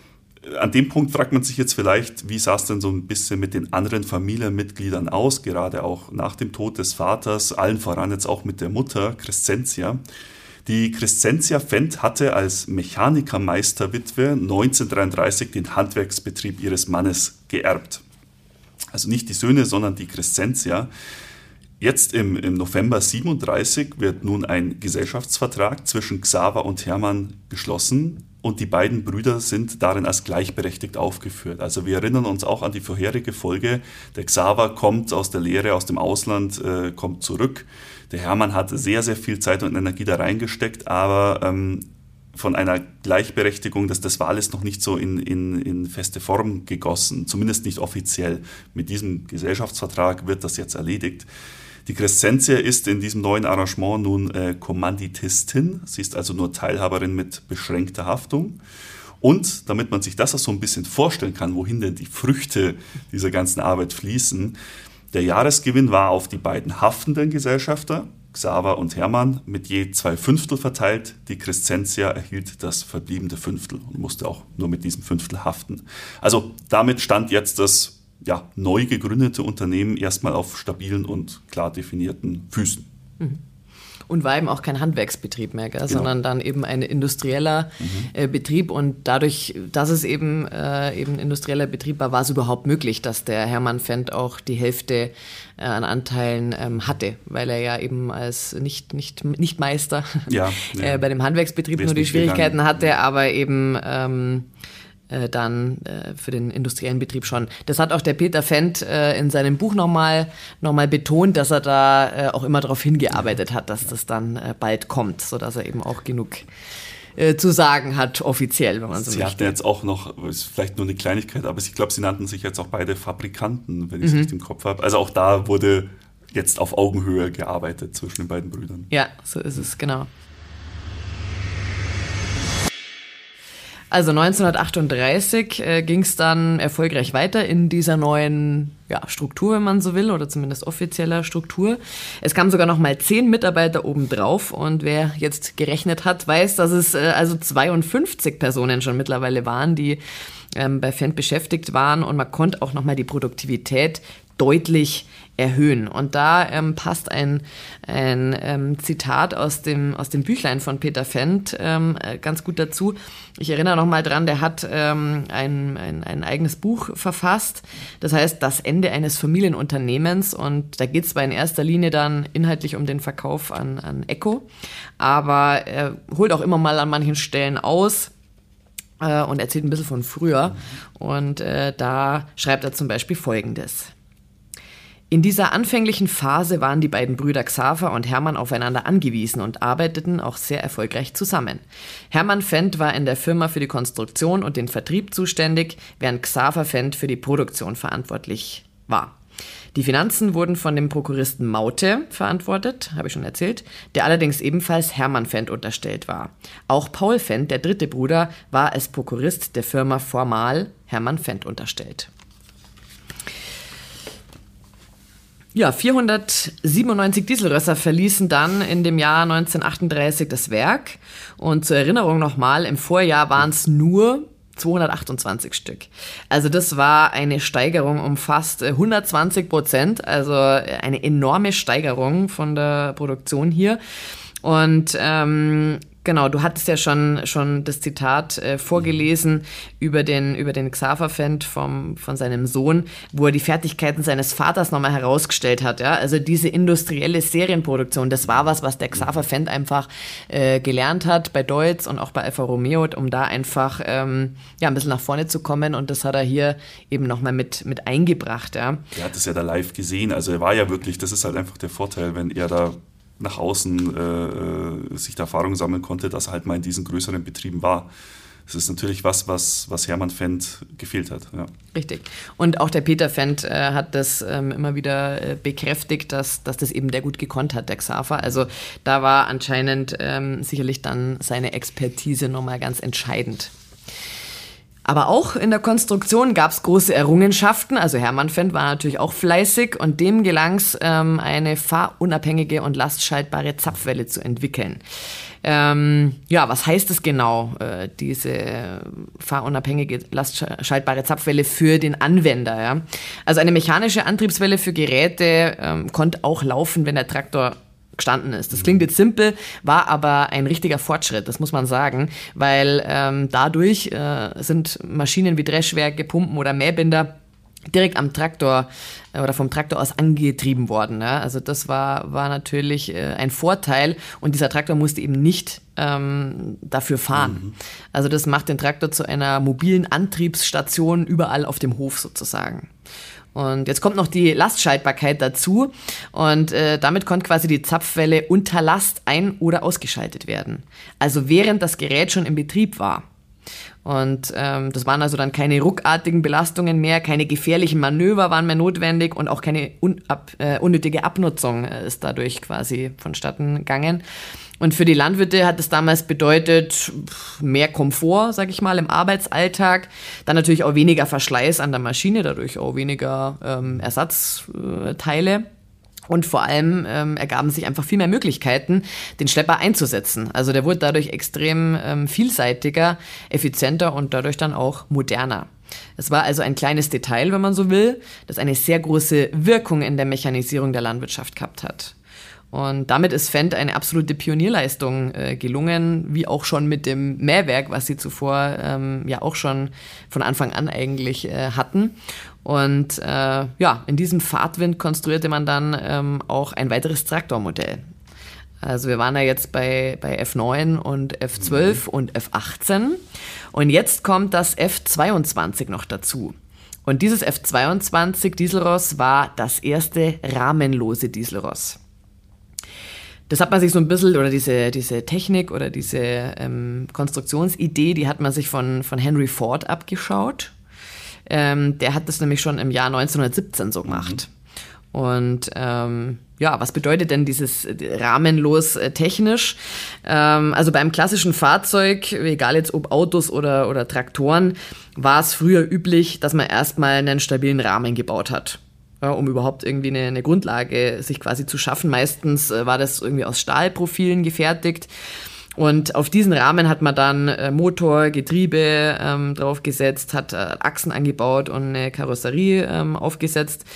An dem Punkt fragt man sich jetzt vielleicht, wie sah es denn so ein bisschen mit den anderen Familienmitgliedern aus, gerade auch nach dem Tod des Vaters, allen voran jetzt auch mit der Mutter, Crescentia. Die Crescentia Fendt hatte als Mechanikermeisterwitwe neunzehnhundertdreiunddreißig den Handwerksbetrieb ihres Mannes geerbt. Also nicht die Söhne, sondern die Crescentia. Jetzt im, im November siebenunddreißig wird nun ein Gesellschaftsvertrag zwischen Xaver und Hermann geschlossen, und die beiden Brüder sind darin als gleichberechtigt aufgeführt. Also wir erinnern uns auch an die vorherige Folge. Der Xaver kommt aus der Lehre, aus dem Ausland, äh, kommt zurück. Der Hermann hat sehr, sehr viel Zeit und Energie da reingesteckt, aber ähm, von einer Gleichberechtigung, dass das war alles noch nicht so in, in, in feste Form gegossen, zumindest nicht offiziell. Mit diesem Gesellschaftsvertrag wird das jetzt erledigt. Die Crescentia ist in diesem neuen Arrangement nun äh, Kommanditistin. Sie ist also nur Teilhaberin mit beschränkter Haftung. Und damit man sich das auch so ein bisschen vorstellen kann, wohin denn die Früchte dieser ganzen Arbeit fließen, der Jahresgewinn war auf die beiden haftenden Gesellschafter, Xaver und Hermann, mit je zwei Fünftel verteilt. Die Crescentia erhielt das verbliebene Fünftel und musste auch nur mit diesem Fünftel haften. Also damit stand jetzt das ja, neu gegründete Unternehmen erstmal auf stabilen und klar definierten Füßen. Mhm. Und war eben auch kein Handwerksbetrieb mehr, gell, genau. sondern dann eben ein industrieller mhm. äh, Betrieb. Und dadurch, dass es eben, äh, eben ein industrieller Betrieb war, war es überhaupt möglich, dass der Hermann Fendt auch die Hälfte äh, an Anteilen ähm, hatte, weil er ja eben als nicht, nicht, nicht Meister ja, ja. äh, bei dem Handwerksbetrieb nur die Schwierigkeiten gegangen. hatte, aber eben ähm, äh, dann äh, für den industriellen Betrieb schon. Das hat auch der Peter Fendt äh, in seinem Buch nochmal noch mal betont, dass er da äh, auch immer darauf hingearbeitet hat, dass das dann äh, bald kommt, sodass er eben auch genug äh, zu sagen hat, offiziell, wenn man so Sie möchte. hatten jetzt auch noch, ist vielleicht nur eine Kleinigkeit, aber ich glaube, Sie nannten sich jetzt auch beide Fabrikanten, wenn ich es Mhm. richtig im Kopf habe. Also auch da wurde jetzt auf Augenhöhe gearbeitet zwischen den beiden Brüdern. Ja, so ist es, genau. Also neunzehnhundertachtunddreißig äh, ging es dann erfolgreich weiter in dieser neuen ja, Struktur, wenn man so will, oder zumindest offizieller Struktur. Es kamen sogar noch mal zehn Mitarbeiter obendrauf und wer jetzt gerechnet hat, weiß, dass es äh, also zweiundfünfzig Personen schon mittlerweile waren, die ähm, bei Fendt beschäftigt waren und man konnte auch noch mal die Produktivität deutlich erhöhen. Und da ähm, passt ein, ein ähm, Zitat aus dem, aus dem Büchlein von Peter Fendt ähm, ganz gut dazu. Ich erinnere noch mal dran, der hat ähm, ein, ein, ein eigenes Buch verfasst, das heißt Das Ende eines Familienunternehmens, und da geht es zwar in erster Linie dann inhaltlich um den Verkauf an, an Echo, aber er holt auch immer mal an manchen Stellen aus äh, und erzählt ein bisschen von früher, und äh, da schreibt er zum Beispiel Folgendes. In dieser anfänglichen Phase waren die beiden Brüder Xaver und Hermann aufeinander angewiesen und arbeiteten auch sehr erfolgreich zusammen. Hermann Fendt war in der Firma für die Konstruktion und den Vertrieb zuständig, während Xaver Fendt für die Produktion verantwortlich war. Die Finanzen wurden von dem Prokuristen Maute verantwortet, habe ich schon erzählt, der allerdings ebenfalls Hermann Fendt unterstellt war. Auch Paul Fendt, der dritte Bruder, war als Prokurist der Firma formal Hermann Fendt unterstellt. Ja, vierhundertsiebenundneunzig Dieselrösser verließen dann in dem Jahr neunzehnhundertachtunddreißig das Werk. Und zur Erinnerung nochmal, im Vorjahr waren es nur zweihundertachtundzwanzig Stück. Also das war eine Steigerung um fast hundertzwanzig Prozent, also eine enorme Steigerung von der Produktion hier. Und ähm, genau, du hattest ja schon, schon das Zitat äh, vorgelesen über den, über den Xaver Fendt vom, von seinem Sohn, wo er die Fertigkeiten seines Vaters nochmal herausgestellt hat. Ja? Also diese industrielle Serienproduktion, das war was, was der Xaver Fendt einfach äh, gelernt hat bei Deutz und auch bei Alfa Romeo, um da einfach ähm, ja, ein bisschen nach vorne zu kommen, und das hat er hier eben nochmal mit, mit eingebracht. Ja? Er hat das ja da live gesehen, also er war ja wirklich, das ist halt einfach der Vorteil, wenn er da nach außen äh, sich da Erfahrung sammeln konnte, dass er halt mal in diesen größeren Betrieben war. Das ist natürlich was, was, was Hermann Fendt gefehlt hat. Ja. Richtig. Und auch der Peter Fendt äh, hat das ähm, immer wieder äh, bekräftigt, dass, dass das eben der gut gekonnt hat, der Xaver. Also da war anscheinend ähm, sicherlich dann seine Expertise nochmal ganz entscheidend. Aber auch in der Konstruktion gab es große Errungenschaften. Also Hermann Fendt war natürlich auch fleißig, und dem gelang es, ähm, eine fahrunabhängige und lastschaltbare Zapfwelle zu entwickeln. Ähm, ja, was heißt es genau, äh, diese fahrunabhängige, lastschaltbare Zapfwelle für den Anwender? Ja? Also eine mechanische Antriebswelle für Geräte ähm, konnte auch laufen, wenn der Traktor gestanden ist. Das klingt jetzt simpel, war aber ein richtiger Fortschritt, das muss man sagen, weil ähm, dadurch äh, sind Maschinen wie Dreschwerke, Pumpen oder Mähbinder direkt am Traktor äh, oder vom Traktor aus angetrieben worden. Ja? Also das war, war natürlich äh, ein Vorteil, und dieser Traktor musste eben nicht ähm, dafür fahren. Mhm. Also das macht den Traktor zu einer mobilen Antriebsstation überall auf dem Hof sozusagen. Und jetzt kommt noch die Lastschaltbarkeit dazu, und äh, damit konnte quasi die Zapfwelle unter Last ein- oder ausgeschaltet werden. Also während das Gerät schon im Betrieb war. Und ähm, das waren also dann keine ruckartigen Belastungen mehr, keine gefährlichen Manöver waren mehr notwendig, und auch keine un- ab, äh, unnötige Abnutzung äh, ist dadurch quasi vonstatten gegangen. Und für die Landwirte hat es damals bedeutet mehr Komfort, sag ich mal, im Arbeitsalltag. Dann natürlich auch weniger Verschleiß an der Maschine, dadurch auch weniger ähm, Ersatzteile. Und vor allem ähm, ergaben sich einfach viel mehr Möglichkeiten, den Schlepper einzusetzen. Also der wurde dadurch extrem ähm, vielseitiger, effizienter und dadurch dann auch moderner. Es war also ein kleines Detail, wenn man so will, das eine sehr große Wirkung in der Mechanisierung der Landwirtschaft gehabt hat. Und damit ist Fendt eine absolute Pionierleistung äh, gelungen, wie auch schon mit dem Mähwerk, was sie zuvor ähm, ja auch schon von Anfang an eigentlich äh, hatten. Und äh, ja, in diesem Fahrtwind konstruierte man dann ähm, auch ein weiteres Traktormodell. Also wir waren ja jetzt bei, bei F neun und F zwölf mhm. und F achtzehn. Und jetzt kommt das F zweiundzwanzig noch dazu. Und dieses F zweiundzwanzig Dieselross war das erste rahmenlose Dieselross. Das hat man sich so ein bisschen, oder diese, diese Technik oder diese ähm, Konstruktionsidee, die hat man sich von, von Henry Ford abgeschaut. Ähm, der hat das nämlich schon im Jahr neunzehnhundertsiebzehn so gemacht. Mhm. Und ähm, ja, was bedeutet denn dieses rahmenlos äh, technisch? Ähm, also beim klassischen Fahrzeug, egal jetzt ob Autos oder, oder Traktoren, war es früher üblich, dass man erstmal einen stabilen Rahmen gebaut hat. Ja, um überhaupt irgendwie eine, eine Grundlage sich quasi zu schaffen. Meistens äh, war das irgendwie aus Stahlprofilen gefertigt. Und auf diesen Rahmen hat man dann äh, Motor, Getriebe ähm, draufgesetzt, hat äh, Achsen angebaut und eine Karosserie ähm, aufgesetzt.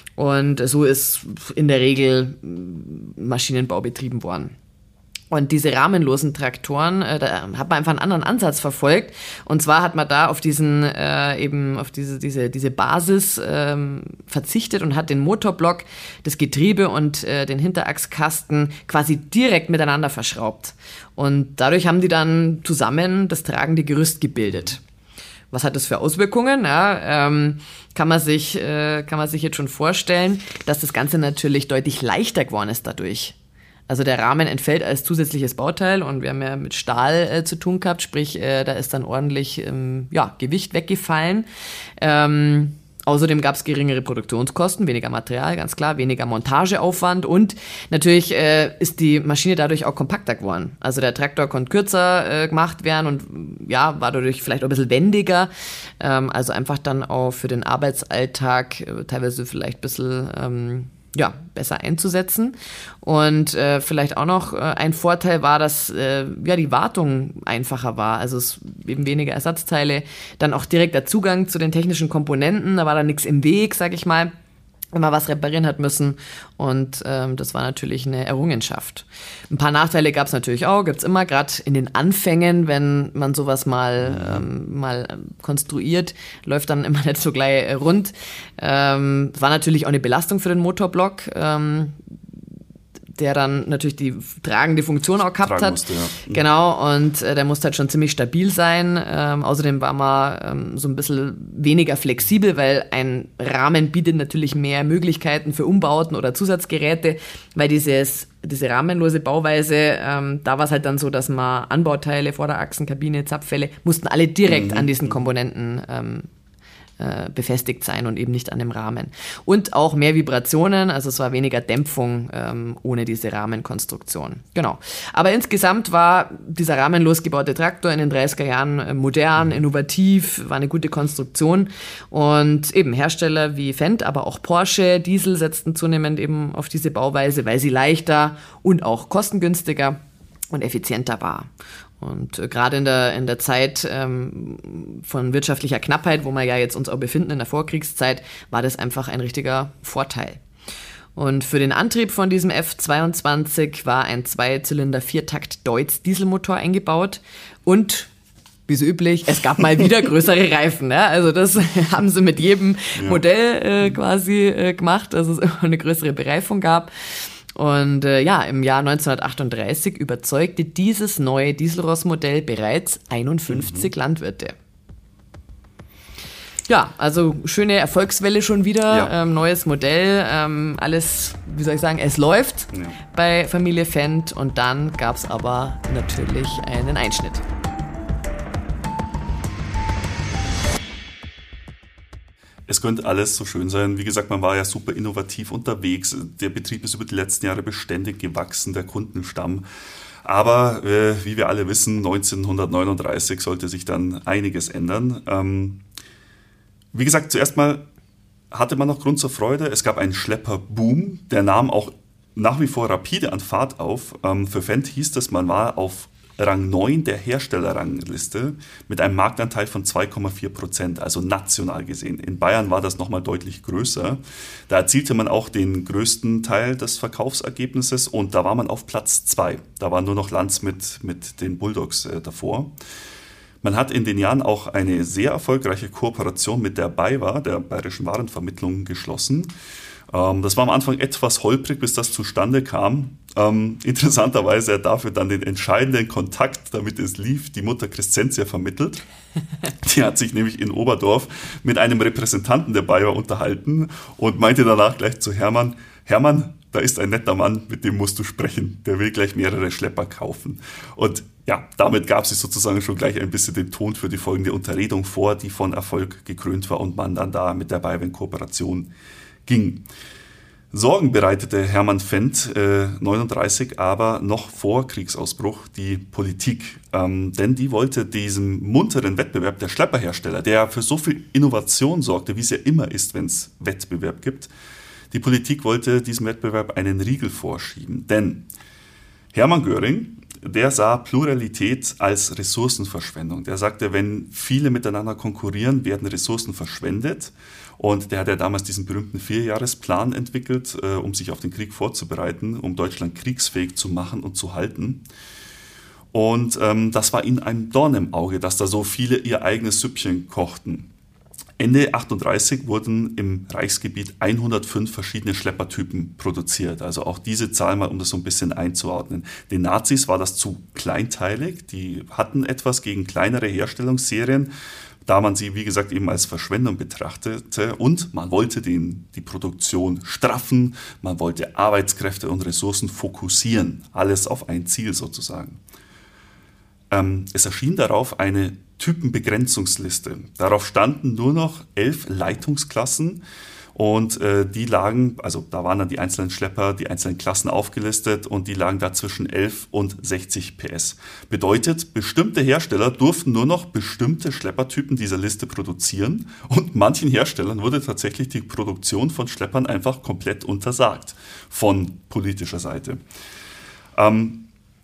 Und so ist in der Regel Maschinenbau betrieben worden. Und diese rahmenlosen Traktoren, äh, da hat man einfach einen anderen Ansatz verfolgt. Und zwar hat man da auf diesen äh, eben auf diese diese diese Basis ähm, verzichtet und hat den Motorblock, das Getriebe und äh, den Hinterachskasten quasi direkt miteinander verschraubt. Und dadurch haben die dann zusammen das tragende Gerüst gebildet. Was hat das für Auswirkungen? Ja, ähm, kann man sich äh, kann man sich jetzt schon vorstellen, dass das Ganze natürlich deutlich leichter geworden ist dadurch. Also der Rahmen entfällt als zusätzliches Bauteil und wir haben ja mit Stahl äh, zu tun gehabt, sprich, äh, da ist dann ordentlich ähm, ja, Gewicht weggefallen. Ähm, außerdem gab es geringere Produktionskosten, weniger Material, ganz klar, weniger Montageaufwand und natürlich äh, ist die Maschine dadurch auch kompakter geworden. Also der Traktor konnte kürzer äh, gemacht werden und ja, war dadurch vielleicht auch ein bisschen wendiger. Ähm, also einfach dann auch für den Arbeitsalltag äh, teilweise vielleicht ein bisschen ähm, ja, besser einzusetzen. Und äh, vielleicht auch noch äh, ein Vorteil war, dass äh, ja, die Wartung einfacher war. Also es eben weniger Ersatzteile, dann auch direkt der Zugang zu den technischen Komponenten. Da war dann nichts im Weg, sag ich mal, wenn man was reparieren hat müssen. Und ähm, das war natürlich eine Errungenschaft. Ein paar Nachteile gab es natürlich auch, gibt's immer, gerade in den Anfängen, wenn man sowas mal, ähm, mal konstruiert, läuft dann immer nicht so gleich äh, rund. Ähm, war natürlich auch eine Belastung für den Motorblock, ähm, der dann natürlich die tragende Funktion auch gehabt hat. Musste, ja. Genau, und äh, der musste halt schon ziemlich stabil sein. Ähm, außerdem war man ähm, so ein bisschen weniger flexibel, weil ein Rahmen bietet natürlich mehr Möglichkeiten für Umbauten oder Zusatzgeräte, weil dieses, diese rahmenlose Bauweise, ähm, da war es halt dann so, dass man Anbauteile, Vorderachsen, Kabine, Zapfwelle, mussten alle direkt mhm. an diesen Komponenten ähm, befestigt sein und eben nicht an dem Rahmen. Und auch mehr Vibrationen, also es war weniger Dämpfung ähm, ohne diese Rahmenkonstruktion. Genau. Aber insgesamt war dieser rahmenlos gebaute Traktor in den dreißiger Jahren äh, modern, innovativ, war eine gute Konstruktion und eben Hersteller wie Fendt, aber auch Porsche, Diesel setzten zunehmend eben auf diese Bauweise, weil sie leichter und auch kostengünstiger und effizienter war. Und äh, gerade in der, in der Zeit ähm, von wirtschaftlicher Knappheit, wo wir ja jetzt uns auch befinden in der Vorkriegszeit, war das einfach ein richtiger Vorteil. Und für den Antrieb von diesem F zweiundzwanzig war ein Zweizylinder-Viertakt-Deutz-Dieselmotor eingebaut und wie so üblich, es gab mal wieder größere Reifen. Ja? Also das haben sie mit jedem ja. Modell äh, quasi äh, gemacht, dass es immer eine größere Bereifung gab. Und äh, ja, im Jahr neunzehnhundertachtunddreißig überzeugte dieses neue Dieselross-Modell bereits einundfünfzig mhm. Landwirte. Ja, also schöne Erfolgswelle schon wieder, ja. ähm, neues Modell, ähm, alles, wie soll ich sagen, es läuft ja. bei Familie Fendt und dann gab es aber natürlich einen Einschnitt. Es könnte alles so schön sein. Wie gesagt, man war ja super innovativ unterwegs. Der Betrieb ist über die letzten Jahre beständig gewachsen, der Kundenstamm. Aber äh, wie wir alle wissen, neunzehnhundertneununddreißig sollte sich dann einiges ändern. Ähm, wie gesagt, zuerst mal hatte man noch Grund zur Freude. Es gab einen Schlepperboom. Der nahm auch nach wie vor rapide an Fahrt auf. Ähm, für Fendt hieß das, man war auf Rang neun der Herstellerrangliste mit einem Marktanteil von zwei Komma vier Prozent, also national gesehen. In Bayern war das nochmal deutlich größer. Da erzielte man auch den größten Teil des Verkaufsergebnisses und da war man auf Platz zwei. Da war nur noch Lanz mit, mit den Bulldogs äh, davor. Man hat in den Jahren auch eine sehr erfolgreiche Kooperation mit der BayWa, der Bayerischen Warenvermittlung, geschlossen. Das war am Anfang etwas holprig, bis das zustande kam. Ähm, interessanterweise hat dafür dann den entscheidenden Kontakt, damit es lief, die Mutter Crescentia vermittelt. Die hat sich nämlich in Oberdorf mit einem Repräsentanten der Bayer unterhalten und meinte danach gleich zu Hermann, Hermann, da ist ein netter Mann, mit dem musst du sprechen. Der will gleich mehrere Schlepper kaufen. Und ja, damit gab sie sozusagen schon gleich ein bisschen den Ton für die folgende Unterredung vor, die von Erfolg gekrönt war und man dann da mit der Bayer in Kooperation ging. Sorgen bereitete Hermann Fendt äh, neununddreißig aber noch vor Kriegsausbruch die Politik. Ähm, denn die wollte diesem munteren Wettbewerb der Schlepperhersteller, der für so viel Innovation sorgte, wie es ja immer ist, wenn es Wettbewerb gibt, die Politik wollte diesem Wettbewerb einen Riegel vorschieben. Denn Hermann Göring, der sah Pluralität als Ressourcenverschwendung. Der sagte, wenn viele miteinander konkurrieren, werden Ressourcen verschwendet. Und der hat ja damals diesen berühmten Vierjahresplan entwickelt, äh, um sich auf den Krieg vorzubereiten, um Deutschland kriegsfähig zu machen und zu halten. Und ähm, das war ihnen ein Dorn im Auge, dass da so viele ihr eigenes Süppchen kochten. Ende achtunddreißig wurden im Reichsgebiet hundertfünf verschiedene Schleppertypen produziert. Also auch diese Zahl mal, um das so ein bisschen einzuordnen. Den Nazis war das zu kleinteilig. Die hatten etwas gegen kleinere Herstellungsserien, da man sie, wie gesagt, eben als Verschwendung betrachtete. Und man wollte den, die Produktion straffen, man wollte Arbeitskräfte und Ressourcen fokussieren. Alles auf ein Ziel sozusagen. Ähm, es erschien darauf eine Typenbegrenzungsliste. Darauf standen nur noch elf Leitungsklassen und äh, die lagen, also da waren dann die einzelnen Schlepper, die einzelnen Klassen aufgelistet und die lagen da zwischen elf und sechzig P S. Bedeutet, bestimmte Hersteller durften nur noch bestimmte Schleppertypen dieser Liste produzieren und manchen Herstellern wurde tatsächlich die Produktion von Schleppern einfach komplett untersagt von politischer Seite. Ähm,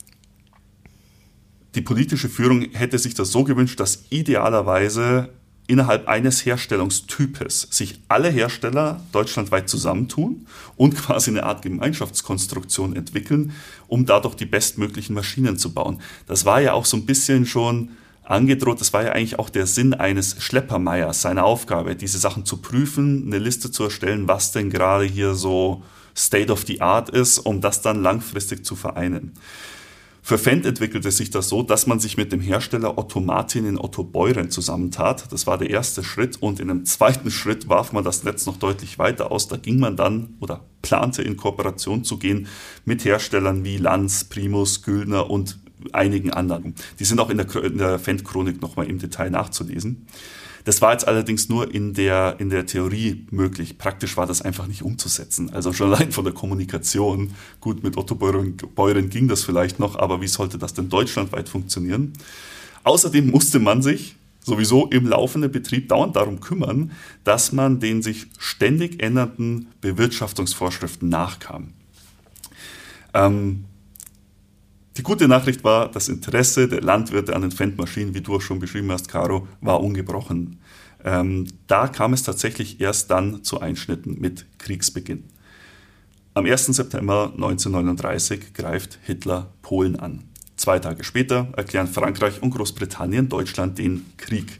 Die politische Führung hätte sich das so gewünscht, dass idealerweise innerhalb eines Herstellungstypes sich alle Hersteller deutschlandweit zusammentun und quasi eine Art Gemeinschaftskonstruktion entwickeln, um dadurch die bestmöglichen Maschinen zu bauen. Das war ja auch so ein bisschen schon angedroht, das war ja eigentlich auch der Sinn eines Schleppermeiers, seine Aufgabe, diese Sachen zu prüfen, eine Liste zu erstellen, was denn gerade hier so State of the Art ist, um das dann langfristig zu vereinen. Für Fendt entwickelte sich das so, dass man sich mit dem Hersteller Otto Martin in Otto Beuren zusammentat. Das war der erste Schritt und in einem zweiten Schritt warf man das Netz noch deutlich weiter aus. Da ging man dann oder plante in Kooperation zu gehen mit Herstellern wie Lanz, Primus, Güldner und einigen anderen. Die sind auch in der, in der Fendt-Chronik nochmal im Detail nachzulesen. Das war jetzt allerdings nur in der, in der Theorie möglich. Praktisch war das einfach nicht umzusetzen. Also schon allein von der Kommunikation. Gut, mit Otto Beuren, Beuren ging das vielleicht noch, aber wie sollte das denn deutschlandweit funktionieren? Außerdem musste man sich sowieso im laufenden Betrieb dauernd darum kümmern, dass man den sich ständig ändernden Bewirtschaftungsvorschriften nachkam. Ähm, Die gute Nachricht war, das Interesse der Landwirte an den Fendt-Maschinen, wie du auch schon beschrieben hast, Caro, war ungebrochen. Ähm, da kam es tatsächlich erst dann zu Einschnitten mit Kriegsbeginn. Am ersten September neunzehnhundertneununddreißig greift Hitler Polen an. Zwei Tage später erklären Frankreich und Großbritannien Deutschland den Krieg.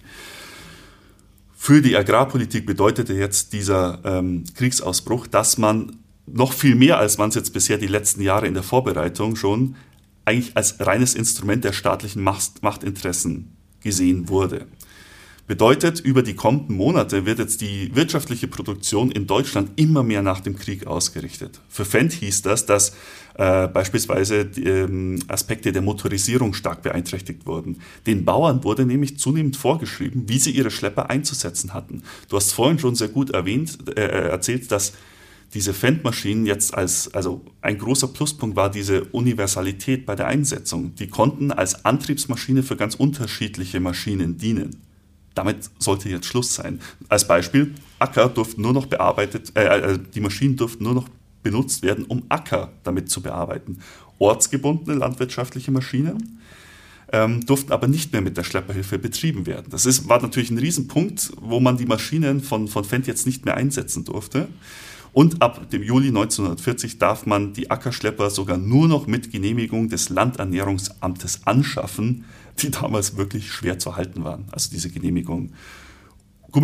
Für die Agrarpolitik bedeutete jetzt dieser ähm, Kriegsausbruch, dass man noch viel mehr, als man es jetzt bisher die letzten Jahre in der Vorbereitung schon eigentlich als reines Instrument der staatlichen Macht, Machtinteressen gesehen wurde. Bedeutet, über die kommenden Monate wird jetzt die wirtschaftliche Produktion in Deutschland immer mehr nach dem Krieg ausgerichtet. Für Fendt hieß das, dass äh, beispielsweise die, ähm, Aspekte der Motorisierung stark beeinträchtigt wurden. Den Bauern wurde nämlich zunehmend vorgeschrieben, wie sie ihre Schlepper einzusetzen hatten. Du hast vorhin schon sehr gut erwähnt, äh, erzählt, dass diese Fendt-Maschinen jetzt als, also ein großer Pluspunkt war diese Universalität bei der Einsetzung. Die konnten als Antriebsmaschine für ganz unterschiedliche Maschinen dienen. Damit sollte jetzt Schluss sein. Als Beispiel, Acker durften nur noch bearbeitet, äh, die Maschinen durften nur noch benutzt werden, um Acker damit zu bearbeiten. Ortsgebundene landwirtschaftliche Maschinen ähm, durften aber nicht mehr mit der Schlepperhilfe betrieben werden. Das ist, war natürlich ein Riesenpunkt, wo man die Maschinen von, von Fendt jetzt nicht mehr einsetzen durfte. Und ab dem Juli neunzehnhundertvierzig darf man die Ackerschlepper sogar nur noch mit Genehmigung des Landernährungsamtes anschaffen, die damals wirklich schwer zu halten waren. Also diese Genehmigung.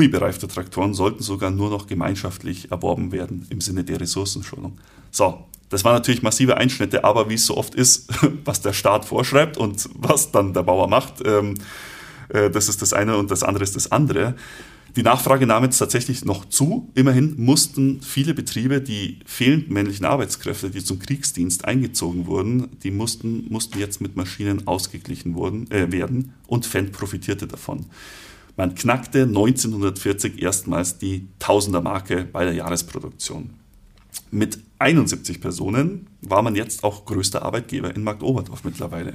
Gummibereifte Traktoren sollten sogar nur noch gemeinschaftlich erworben werden im Sinne der Ressourcenschonung. So, Das waren natürlich massive Einschnitte, aber wie es so oft ist, was der Staat vorschreibt und was dann der Bauer macht, ähm, äh, das ist das eine und das andere ist das andere. Die Nachfrage nahm jetzt tatsächlich noch zu. Immerhin mussten viele Betriebe die fehlenden männlichen Arbeitskräfte, die zum Kriegsdienst eingezogen wurden, die mussten, mussten jetzt mit Maschinen ausgeglichen wurden, äh, werden und Fendt profitierte davon. Man knackte neunzehnhundertvierzig erstmals die Tausender-Marke bei der Jahresproduktion. Mit einundsiebzig Personen war man jetzt auch größter Arbeitgeber in Marktoberdorf mittlerweile.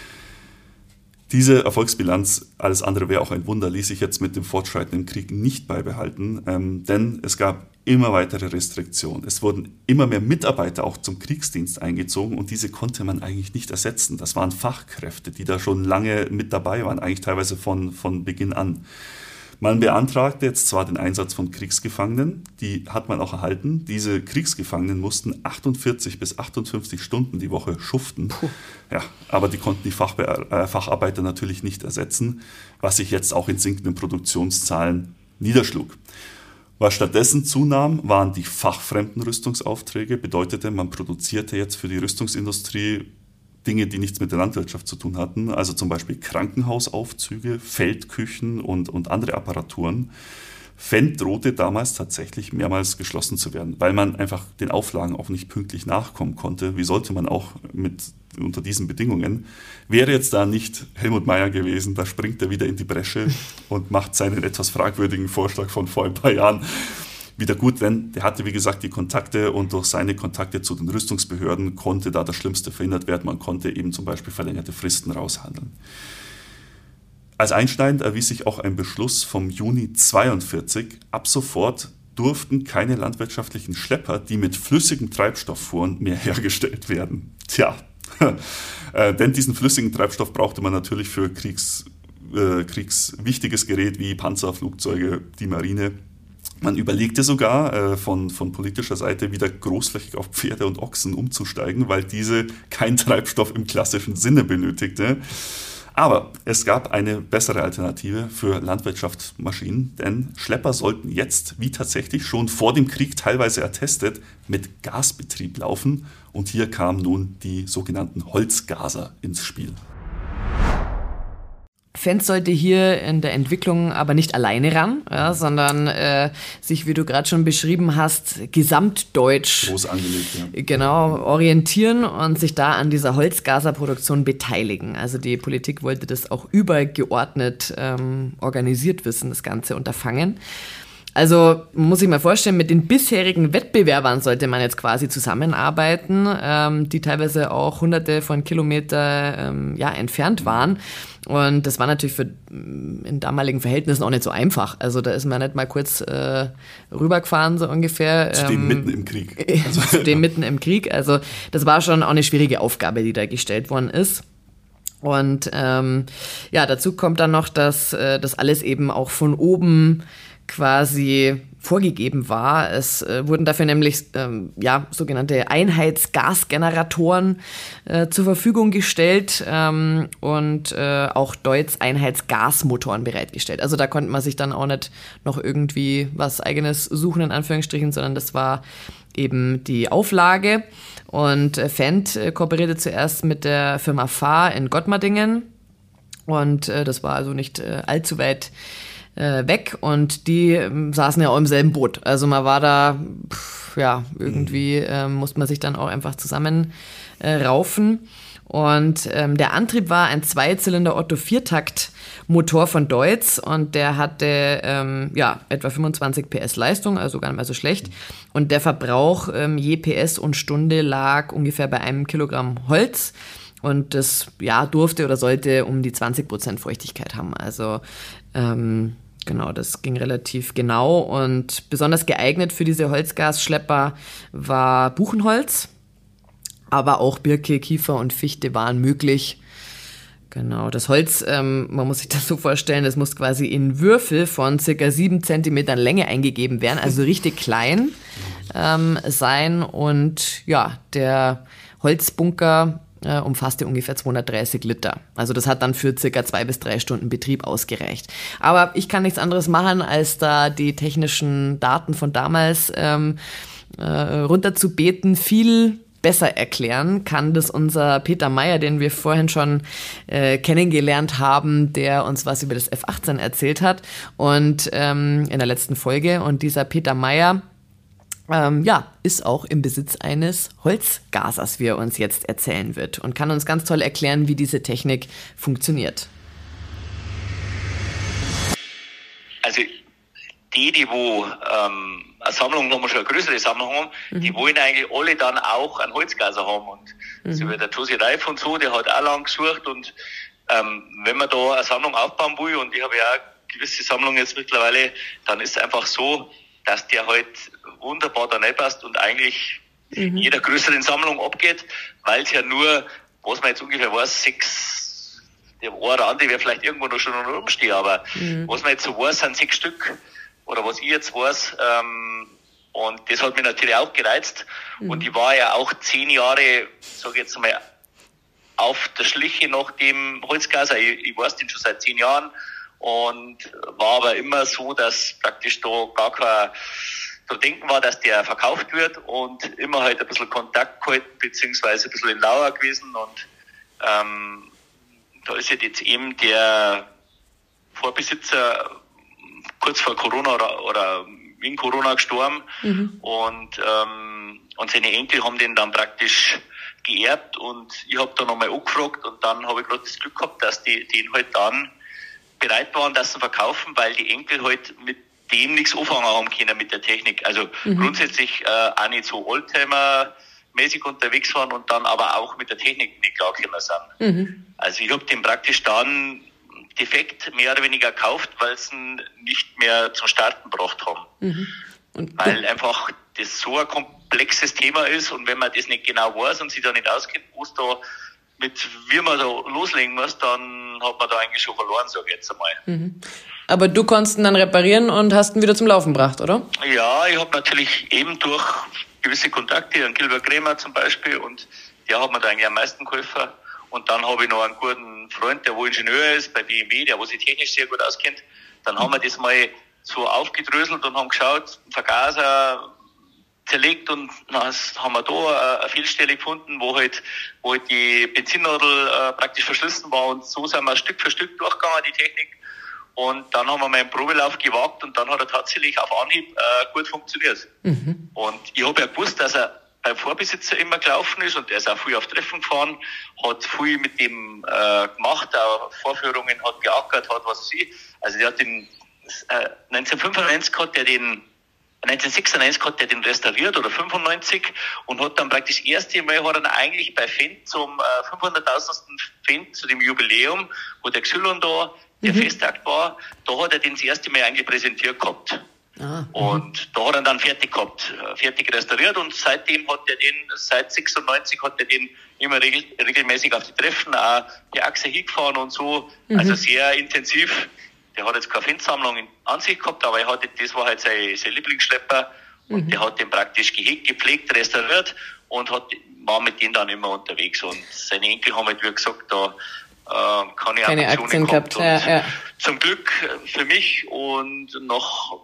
Diese Erfolgsbilanz, alles andere wäre auch ein Wunder, ließ sich jetzt mit dem fortschreitenden Krieg nicht beibehalten, ähm, denn es gab immer weitere Restriktionen. Es wurden immer mehr Mitarbeiter auch zum Kriegsdienst eingezogen und diese konnte man eigentlich nicht ersetzen. Das waren Fachkräfte, die da schon lange mit dabei waren, eigentlich teilweise von, von Beginn an. Man beantragte jetzt zwar den Einsatz von Kriegsgefangenen, die hat man auch erhalten. Diese Kriegsgefangenen mussten achtundvierzig bis achtundfünfzig Stunden die Woche schuften. Puh. Ja, aber die konnten die Fachbe- äh, Facharbeiter natürlich nicht ersetzen, was sich jetzt auch in sinkenden Produktionszahlen niederschlug. Was stattdessen zunahm, waren die fachfremden Rüstungsaufträge. Bedeutete, man produzierte jetzt für die Rüstungsindustrie Dinge, die nichts mit der Landwirtschaft zu tun hatten, also zum Beispiel Krankenhausaufzüge, Feldküchen und, und andere Apparaturen. Fendt drohte damals tatsächlich mehrmals geschlossen zu werden, weil man einfach den Auflagen auch nicht pünktlich nachkommen konnte. Wie sollte man auch mit, unter diesen Bedingungen? Wäre jetzt da nicht Helmut Meyer gewesen, da springt er wieder in die Bresche und macht seinen etwas fragwürdigen Vorschlag von vor ein paar Jahren wieder gut, denn der hatte, wie gesagt, die Kontakte und durch seine Kontakte zu den Rüstungsbehörden konnte da das Schlimmste verhindert werden. Man konnte eben zum Beispiel verlängerte Fristen raushandeln. Als einschneidend erwies sich auch ein Beschluss vom Juni zweiundvierzig. Ab sofort durften keine landwirtschaftlichen Schlepper, die mit flüssigem Treibstoff fuhren, mehr hergestellt werden. Tja, äh, denn diesen flüssigen Treibstoff brauchte man natürlich für Kriegs, äh, kriegswichtiges Gerät wie Panzer, Flugzeuge, die Marine. Man überlegte sogar äh, von, von politischer Seite wieder großflächig auf Pferde und Ochsen umzusteigen, weil diese keinen Treibstoff im klassischen Sinne benötigte. Aber es gab eine bessere Alternative für Landwirtschaftsmaschinen, denn Schlepper sollten jetzt, wie tatsächlich schon vor dem Krieg teilweise attestet, mit Gasbetrieb laufen. Und hier kamen nun die sogenannten Holzgaser ins Spiel. Fendt sollte hier in der Entwicklung aber nicht alleine ran, ja, sondern äh, sich, wie du gerade schon beschrieben hast, gesamtdeutsch groß angelegt, ja. genau, orientieren und sich da an dieser Holzgaserproduktion beteiligen. Also die Politik wollte das auch übergeordnet ähm, organisiert wissen, das ganze Unterfangen. Also muss ich mal vorstellen, mit den bisherigen Wettbewerbern sollte man jetzt quasi zusammenarbeiten, ähm, die teilweise auch hunderte von Kilometer ähm, ja, entfernt waren. Und das war natürlich für in damaligen Verhältnissen auch nicht so einfach. Also da ist man nicht mal kurz äh, rübergefahren, so ungefähr. Zudem ähm, mitten im Krieg. Also, zudem mitten im Krieg. Also das war schon auch eine schwierige Aufgabe, die da gestellt worden ist. Und ähm, ja, dazu kommt dann noch, dass äh, das alles eben auch von oben quasi vorgegeben war. Es äh, wurden dafür nämlich ähm, ja, sogenannte Einheitsgasgeneratoren äh, zur Verfügung gestellt ähm, und äh, auch Deutz Einheitsgasmotoren bereitgestellt. Also da konnte man sich dann auch nicht noch irgendwie was Eigenes suchen, in Anführungsstrichen, sondern das war eben die Auflage. Und äh, Fendt äh, kooperierte zuerst mit der Firma Fahr in Gottmardingen und äh, das war also nicht äh, allzu weit weg und die ähm, saßen ja auch im selben Boot. Also man war da, pff, ja, irgendwie ähm, musste man sich dann auch einfach zusammen äh, raufen. Und ähm, der Antrieb war ein Zweizylinder Otto-Viertakt-Motor von Deutz und der hatte ähm, ja, etwa fünfundzwanzig P S Leistung, also gar nicht mal so schlecht. Und der Verbrauch ähm, je P S und Stunde lag ungefähr bei einem Kilogramm Holz. Und das ja, durfte oder sollte um die zwanzig Prozent Feuchtigkeit haben. Also ähm, genau, das ging relativ genau. Und besonders geeignet für diese Holzgasschlepper war Buchenholz. Aber auch Birke, Kiefer und Fichte waren möglich. Genau, das Holz, ähm, man muss sich das so vorstellen, das muss quasi in Würfel von circa sieben Zentimetern Länge eingegeben werden, also richtig klein ähm, sein. Und ja, der Holzbunker äh, umfasste ungefähr zweihundertdreißig Liter. Also das hat dann für circa zwei bis drei Stunden Betrieb ausgereicht. Aber ich kann nichts anderes machen, als da die technischen Daten von damals ähm, äh, runterzubeten. Viel besser erklären kann das unser Peter Meyer, den wir vorhin schon äh, kennengelernt haben, der uns was über das F achtzehn erzählt hat und ähm, in der letzten Folge. Und dieser Peter Meyer, ähm, ja, ist auch im Besitz eines Holzgasers, wie er uns jetzt erzählen wird und kann uns ganz toll erklären, wie diese Technik funktioniert. Also die, die wo ähm, eine Sammlung, nochmal schon eine größere Sammlung haben, mhm. die wollen eigentlich alle dann auch einen Holzgaser haben. Und mhm. so wie der Josi Reif und so, der hat auch lang gesucht. Und ähm, wenn man da eine Sammlung aufbauen will, und ich habe ja auch gewisse Sammlungen jetzt mittlerweile, dann ist es einfach so, dass der halt wunderbar da reinpasst und eigentlich mhm. in jeder größeren Sammlung abgeht, weil es ja nur, was man jetzt ungefähr weiß, sechs, der eine oder andere wäre vielleicht irgendwo noch schon rumstehen, aber mhm. was man jetzt so weiß, sind sechs Stück. Oder was ich jetzt weiß, ähm, und das hat mich natürlich auch gereizt. Mhm. Und ich war ja auch zehn Jahre, sage ich jetzt mal, auf der Schliche nach dem Holzgaser. Ich, ich weiß den schon seit zehn Jahren und war aber immer so, dass praktisch da gar kein zu denken war, dass der verkauft wird und immer halt ein bisschen Kontakt gehalten, beziehungsweise ein bisschen in Lauer gewesen. Und ähm, da ist jetzt eben der Vorbesitzer kurz vor Corona oder, oder wegen Corona gestorben mhm. und ähm, und seine Enkel haben den dann praktisch geerbt und ich habe da nochmal angefragt und dann habe ich gerade das Glück gehabt, dass die den halt dann bereit waren, das zu verkaufen, weil die Enkel halt mit dem nichts anfangen haben können mit der Technik. Also mhm. grundsätzlich äh, auch nicht so Oldtimer-mäßig unterwegs waren und dann aber auch mit der Technik nicht klargekommen sind. Mhm. Also ich habe den praktisch dann defekt mehr oder weniger gekauft, weil sie ihn nicht mehr zum Starten gebracht haben. Mhm. Und weil einfach das so ein komplexes Thema ist und wenn man das nicht genau weiß und sich da nicht auskennt, wo es da mit, wie man da loslegen muss, dann hat man da eigentlich schon verloren, sage ich jetzt einmal. Mhm. Aber du konntest ihn dann reparieren und hast ihn wieder zum Laufen gebracht, oder? Ja, ich habe natürlich eben durch gewisse Kontakte, an Gilbert Krämer zum Beispiel, und der hat mir da eigentlich am meisten geholfen. Und dann habe ich noch einen guten Freund, der wo Ingenieur ist bei B M W, der wo sich technisch sehr gut auskennt. Dann haben wir das mal so aufgedröselt und haben geschaut, Vergaser zerlegt und dann haben wir da eine Fehlstelle gefunden, wo halt, wo halt die Benzinnadel äh, praktisch verschlissen war und so sind wir Stück für Stück durchgegangen, die Technik. Und dann haben wir mal einen Probelauf gewagt und dann hat er tatsächlich auf Anhieb äh, gut funktioniert. Mhm. Und ich habe ja gewusst, dass er beim Vorbesitzer immer gelaufen ist und er ist auch viel auf Treffen gefahren, hat viel mit dem äh, gemacht, auch Vorführungen, hat geackert, hat was weiß ich. Also der hat den äh, neunzehnhundertfünfundneunzig hat der den neunzehnhundertsechsundneunzig hat der den restauriert oder fünfundneunzig und hat dann praktisch das erste Mal hat er eigentlich bei Fendt zum äh, fünfhunderttausendsten Fendt zu dem Jubiläum, wo der Xylon da der mhm. Festakt war, da hat er den das erste Mal eigentlich präsentiert gehabt. Ah, und da hat er dann fertig gehabt, fertig restauriert und seitdem hat er den, seit sechsundneunzig hat er den immer regel, regelmäßig auf die Treffen, auch die Achse hingefahren und so, mhm. also sehr intensiv. Der hat jetzt keine Fenstersammlung an sich gehabt, aber er hatte, das war halt sein, sein Lieblingsschlepper und mhm. der hat den praktisch gehegt, gepflegt, restauriert und hat, war mit denen dann immer unterwegs und seine Enkel haben halt, wie gesagt, da äh, keine, keine Aktien gehabt. Ja, ja. Zum Glück für mich und noch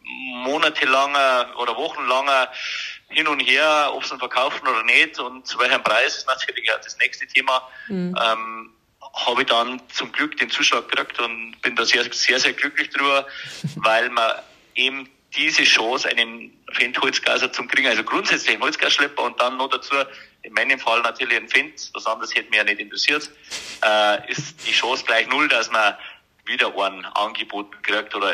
monatelanger oder wochenlanger hin und her, ob sie ihn verkaufen oder nicht und zu welchem Preis ist natürlich auch das nächste Thema, mhm. ähm, habe ich dann zum Glück den Zuschlag gekriegt und bin da sehr, sehr, sehr glücklich drüber, weil man eben diese Chance, einen Fendt-Holzgaser zu kriegen, also grundsätzlich einen Holzgasschlepper und dann noch dazu, in meinem Fall natürlich ein Fendt, was anderes hätte mich ja nicht interessiert, äh, ist die Chance gleich null, dass man wieder einen angeboten kriegt oder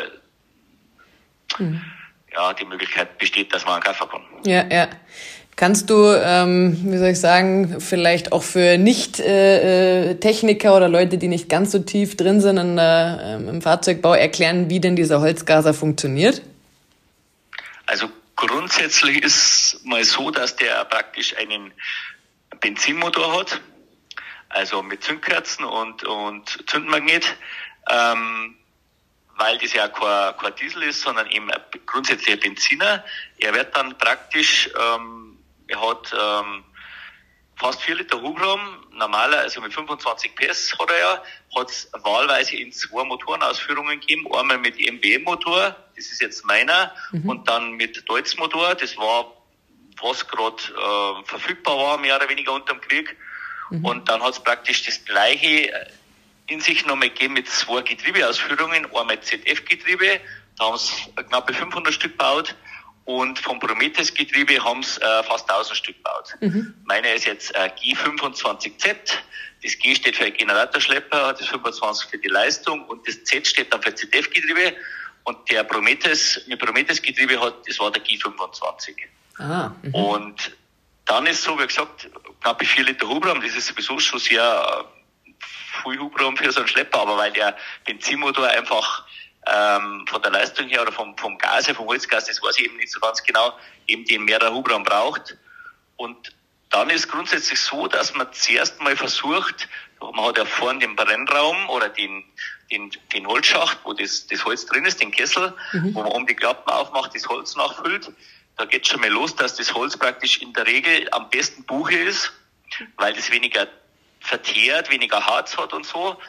mhm. ja, die Möglichkeit besteht, dass man einen kaufen kann. Ja, ja. Kannst du, ähm, wie soll ich sagen, vielleicht auch für Nicht-Techniker äh, oder Leute, die nicht ganz so tief drin sind in der, ähm, im Fahrzeugbau, erklären, wie denn dieser Holzgaser funktioniert? Also grundsätzlich ist mal so, dass der praktisch einen Benzinmotor hat, also mit Zündkerzen und, und Zündmagnet, ähm, weil das ja kein, kein Diesel ist, sondern eben ein grundsätzlicher Benziner. Er wird dann praktisch, ähm, er hat ähm, fast vier Liter Hubraum, normaler, also mit fünfundzwanzig P S hat er ja, hat es wahlweise in zwei Motorenausführungen gegeben, einmal mit M B M-Motor, das ist jetzt meiner, mhm. und dann mit Deutz-Motor, das war was gerade äh, verfügbar war, mehr oder weniger unter dem Krieg. Mhm. Und dann hat es praktisch das Gleiche in sich nochmal gegeben mit zwei Getriebeausführungen, einmal Z F-Getriebe, da haben sie knappe fünfhundert Stück gebaut, und vom Prometheus-Getriebe haben sie äh, fast tausend Stück gebaut. Mhm. Meiner ist jetzt äh, G fünfundzwanzig Z, das G steht für Generatorschlepper, das fünfundzwanzig für die Leistung und das Z steht dann für Z F-Getriebe, und der Prometheus, mit Prometheus-Getriebe hat, das war der G fünfundzwanzig. Ah, mhm. Und dann ist so, wie gesagt, knappe vier Liter Hubraum, das ist sowieso schon sehr viel Hubraum für so einen Schlepper, aber weil der Benzinmotor einfach ähm, von der Leistung her oder vom, vom Gas her, vom Holzgas, das weiß ich eben nicht so ganz genau, eben den mehrere Hubraum braucht. Und dann ist grundsätzlich so, dass man zuerst mal versucht, man hat ja vorne den Brennraum oder den, den, den Holzschacht, wo das, das Holz drin ist, den Kessel, mhm. wo man um die Klappen aufmacht, das Holz nachfüllt. Da geht schon mal los, dass das Holz praktisch in der Regel am besten Buche ist, weil das weniger verteert, weniger Harz hat und so,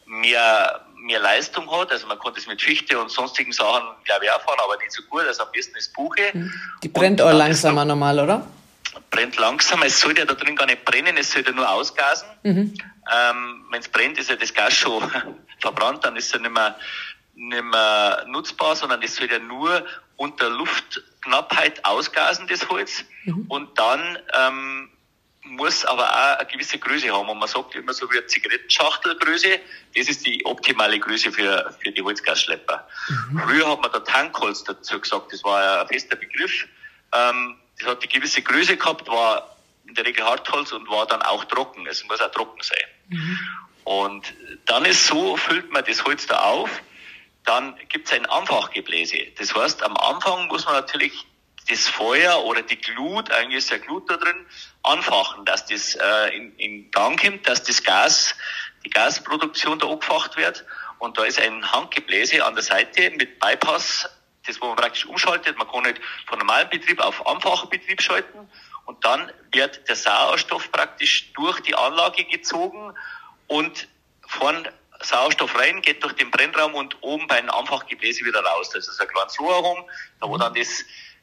mehr, mehr Leistung hat. Also man konnte es mit Fichte und sonstigen Sachen, glaube ich, auch fahren, aber nicht so gut. Also am besten ist Buche. Die brennt auch langsamer normal, oder? Brennt langsamer. Es sollte ja da drin gar nicht brennen, es sollte nur ausgasen. Mhm. Ähm, wenn es brennt, ist ja das Gas schon verbrannt, dann ist es ja nicht mehr, nicht mehr nutzbar, sondern es soll ja nur unter Luftknappheit ausgasen, das Holz. Mhm. Und dann ähm, muss aber auch eine gewisse Größe haben. Und man sagt immer so wie eine Zigarettenschachtelgröße, das ist die optimale Größe für, für die Holzgasschlepper. Mhm. Früher hat man da Tankholz dazu gesagt, das war ja ein fester Begriff. Ähm, das hat die gewisse Größe gehabt, war in der Regel Hartholz und war dann auch trocken. Es muss auch trocken sein. Mhm. Und dann ist so, füllt man das Holz da auf, dann gibt es ein Anfachgebläse. Das heißt, am Anfang muss man natürlich das Feuer oder die Glut, eigentlich ist ja Glut da drin, anfachen, dass das äh, in, in Gang kommt, dass das Gas, die Gasproduktion da angefacht wird. Und da ist ein Handgebläse an der Seite mit Bypass, das wo man praktisch umschaltet. Man kann nicht von normalen Betrieb auf Anfachbetrieb schalten. Und dann wird der Sauerstoff praktisch durch die Anlage gezogen und von Sauerstoff rein, geht durch den Brennraum und oben bei einem Anfachgebläse wieder raus. Das ist ein kleines Rohr, da wo dann das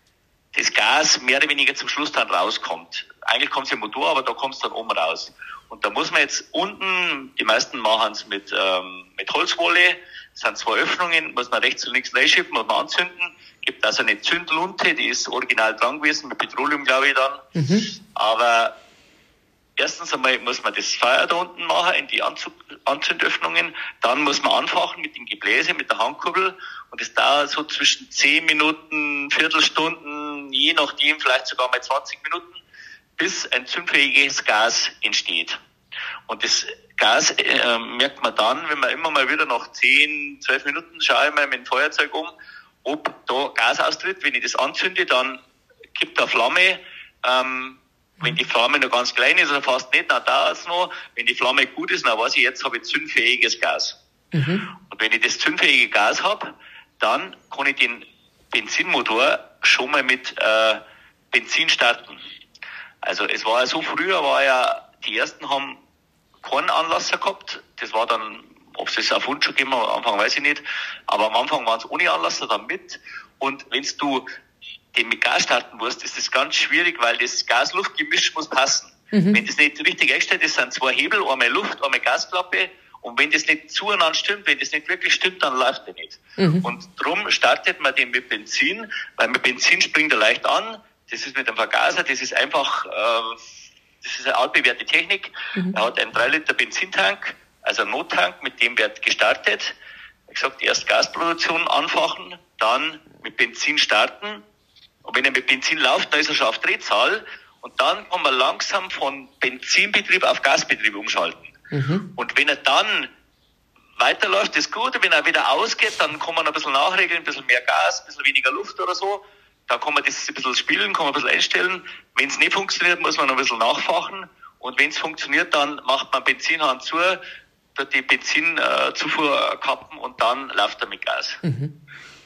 das Gas mehr oder weniger zum Schluss dann rauskommt. Eigentlich kommt es im Motor, aber da kommt es dann oben raus. Und da muss man jetzt unten, die meisten machen es mit, ähm, mit Holzwolle, das sind zwei Öffnungen, muss man rechts und links reinschieben, muss man anzünden. Gibt also eine Zündlunte, die ist original dran gewesen, mit Petroleum, glaube ich, dann. Mhm. Aber erstens einmal muss man das Feuer da unten machen, in die Anzug, Anzündöffnungen. Dann muss man anfachen mit dem Gebläse, mit der Handkurbel. Und das dauert so zwischen zehn Minuten, Viertelstunden, je nachdem, vielleicht sogar mal zwanzig Minuten, bis ein zündfähiges Gas entsteht. Und das Gas äh, merkt man dann, wenn man immer mal wieder nach zehn, zwölf Minuten schaue ich mal mit dem Feuerzeug um, ob da Gas austritt. Wenn ich das anzünde, dann gibt da Flamme. Ähm, wenn die Flamme noch ganz klein ist oder fast nicht, dann dauert es noch. Wenn die Flamme gut ist, dann weiß ich, jetzt habe ich zündfähiges Gas. Mhm. Und wenn ich das zündfähige Gas habe, dann kann ich den Benzinmotor schon mal mit äh, Benzin starten. Also es war ja so, früher war ja, die ersten haben keinen Anlasser gehabt. Das war dann, ob es das auf Wunsch schon gegeben hat, am Anfang weiß ich nicht. Aber am Anfang waren es ohne Anlasser dann mit. Und wenn du den mit Gas starten musst, ist das ganz schwierig, weil das Gas-Luft-Gemisch muss passen. Mhm. Wenn das nicht richtig eingestellt ist, sind zwei Hebel, einmal Luft, einmal Gasklappe. Und wenn das nicht zueinander stimmt, wenn das nicht wirklich stimmt, dann läuft der nicht. Mhm. Und darum startet man den mit Benzin, weil mit Benzin springt er leicht an. Das ist mit einem Vergaser, das ist einfach, äh, das ist eine altbewährte Technik. Mhm. Er hat einen drei Liter Benzintank, also einen Nottank, mit dem wird gestartet. Wie gesagt, erst Gasproduktion anfachen, dann mit Benzin starten. Und wenn er mit Benzin läuft, dann ist er schon auf Drehzahl. Und dann kann man langsam von Benzinbetrieb auf Gasbetrieb umschalten. Mhm. Und wenn er dann weiterläuft, ist gut. Und wenn er wieder ausgeht, dann kann man ein bisschen nachregeln, ein bisschen mehr Gas, ein bisschen weniger Luft oder so. Dann kann man das ein bisschen spielen, kann man ein bisschen einstellen. Wenn es nicht funktioniert, muss man noch ein bisschen nachfachen. Und wenn es funktioniert, dann macht man Benzinhahn zu, die Benzinzufuhr kappen und dann läuft er mit Gas. Mhm.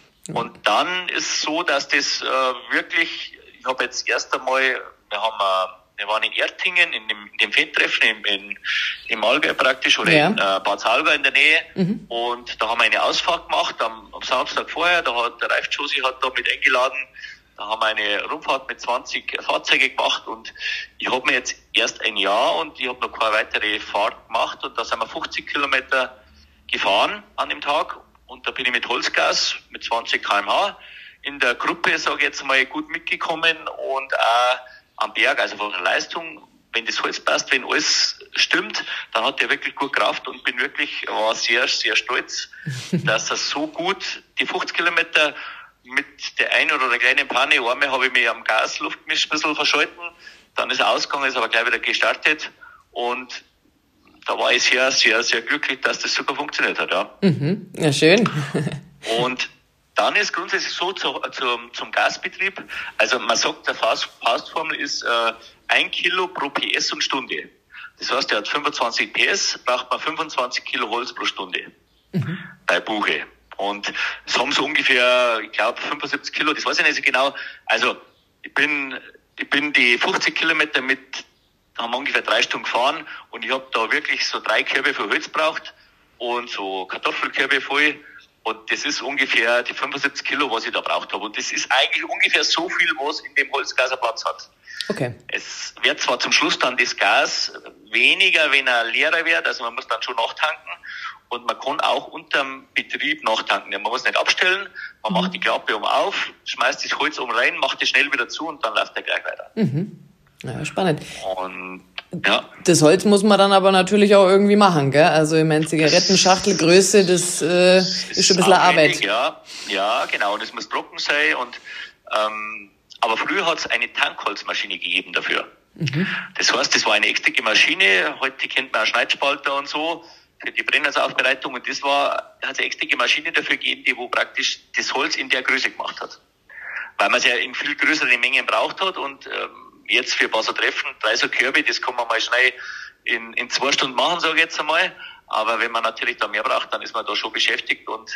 Und dann ist es so, dass das äh, wirklich, ich habe jetzt erst einmal, wir haben, äh, wir waren in Ertingen, in dem, in dem Fetttreffen in, in, im Allgäu praktisch, oder ja. in äh, Bad Salga in der Nähe. Mhm. Und da haben wir eine Ausfahrt gemacht am, am Samstag vorher, da hat der Ralf Josi hat da mit eingeladen Da haben wir eine Rundfahrt mit zwanzig Fahrzeugen gemacht und ich habe mir jetzt erst ein Jahr und ich habe noch keine weitere Fahrt gemacht und da sind wir fünfzig Kilometer gefahren an dem Tag und da bin ich mit Holzgas mit zwanzig Kilometer pro Stunde in der Gruppe, sage ich jetzt mal, gut mitgekommen und auch am Berg, also von der Leistung, wenn das Holz passt, wenn alles stimmt, dann hat er wirklich gut Kraft und bin wirklich, war sehr, sehr stolz, dass er so gut die fünfzig Kilometer mit der einen oder der kleinen Panne, einmal habe ich mich am Gasluftgemisch ein bisschen verschalten, dann ist er ausgegangen, ist aber gleich wieder gestartet und da war ich sehr, sehr, sehr glücklich, dass das super funktioniert hat, ja. Mhm. Ja, schön. Und dann ist grundsätzlich so zu, zum, zum Gasbetrieb, also man sagt, der Faust, Faustformel ist äh, ein Kilo pro P S und Stunde. Das heißt, er hat fünfundzwanzig P S, braucht man fünfundzwanzig Kilo Holz pro Stunde mhm. bei Buche. Und es haben so ungefähr, ich glaube, fünfundsiebzig Kilo, das weiß ich nicht so genau. Also ich bin, ich bin die fünfzig Kilometer mit, haben wir ungefähr drei Stunden gefahren und ich habe da wirklich so drei Körbe für Holz gebraucht und so Kartoffelkörbe voll. Und das ist ungefähr die fünfundsiebzig Kilo, was ich da braucht habe. Und das ist eigentlich ungefähr so viel, was in dem Holzgaser Platz hat. Okay. Es wird zwar zum Schluss dann das Gas weniger, wenn er leerer wird, also man muss dann schon nachtanken. Und man kann auch unterm Betrieb nachtanken. Man muss nicht abstellen, man mhm. macht die Klappe um auf, schmeißt das Holz um rein, macht es schnell wieder zu und dann läuft er gleich weiter. Mhm. Ja, spannend. Und ja. Das Holz muss man dann aber natürlich auch irgendwie machen, gell? Also ich meine, Zigarettenschachtelgröße, das äh, ist schon ein bisschen Arbeit. Ja, ja, genau. Das muss trocken sein. Und ähm, aber früher hat es eine Tankholzmaschine gegeben dafür. Mhm. Das heißt, das war eine extra Maschine. Heute kennt man auch Schneidspalter und so für die Brennholzaufbereitung. Und das war, hat es eine extra Maschine dafür gegeben, die wo praktisch das Holz in der Größe gemacht hat. Weil man es ja in viel größeren Mengen braucht hat und ähm, jetzt für ein paar so Treffen, drei so Körbe, das kann man mal schnell in, in zwei Stunden machen, sage ich jetzt einmal. Aber wenn man natürlich da mehr braucht, dann ist man da schon beschäftigt. Und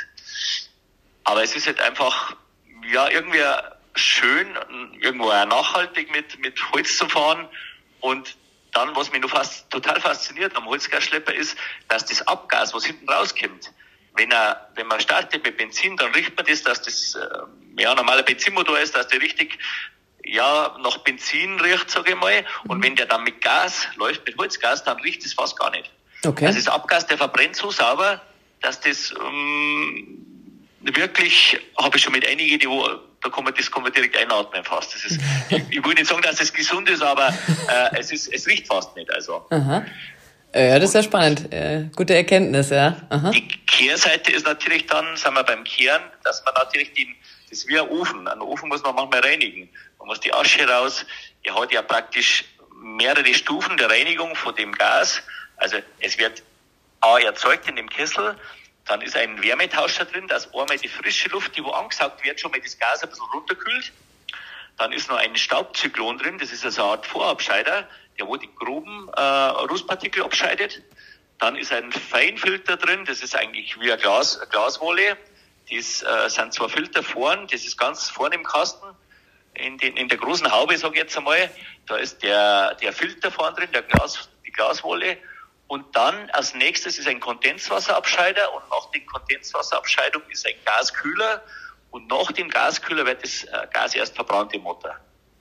aber es ist halt einfach, ja, irgendwie schön, irgendwo auch nachhaltig mit, mit Holz zu fahren. Und dann, was mich noch fast total fasziniert am Holzgasschlepper ist, dass das Abgas, was hinten rauskommt, wenn er, wenn man startet mit Benzin, dann riecht man das, dass das, äh, ja, normaler Benzinmotor ist, dass der richtig, ja, nach Benzin riecht, sage ich mal. Und mhm. wenn der dann mit Gas läuft, mit Holzgas, dann riecht es fast gar nicht. Okay. Also das Abgas, der verbrennt so sauber, dass das ähm, wirklich, habe ich schon mit einigen, die wo, da kann man, das kann man direkt einatmen fast. Das ist, ich, ich will nicht sagen, dass es gesund ist, aber äh, es ist, es riecht fast nicht. Also. Aha. Ja, das ist ja spannend. Äh, gute Erkenntnis, ja. Aha. Die Kehrseite ist natürlich dann, sagen wir beim Kehren, dass man natürlich den, das ist wie ein Ofen. Einen Ofen muss man manchmal reinigen. Man muss die Asche raus. Er hat ja praktisch mehrere Stufen der Reinigung von dem Gas. Also es wird A erzeugt in dem Kessel, dann ist ein Wärmetauscher drin, dass einmal die frische Luft, die wo angesaugt wird, schon mal das Gas ein bisschen runterkühlt. Dann ist noch ein Staubzyklon drin, das ist also eine Art Vorabscheider, der wo die groben äh, Rußpartikel abscheidet. Dann ist ein Feinfilter drin, das ist eigentlich wie ein Glas, eine Glaswolle. Das äh, sind zwei Filter vorn, das ist ganz vorne im Kasten. In, den, in der großen Haube, sage ich jetzt einmal, da ist der, der Filter vorn drin, der Glas, die Glaswolle. Und dann als nächstes ist ein Kondenswasserabscheider und nach der Kondenswasserabscheidung ist ein Gaskühler und nach dem Gaskühler wird das Gas erst verbrannt im Motor.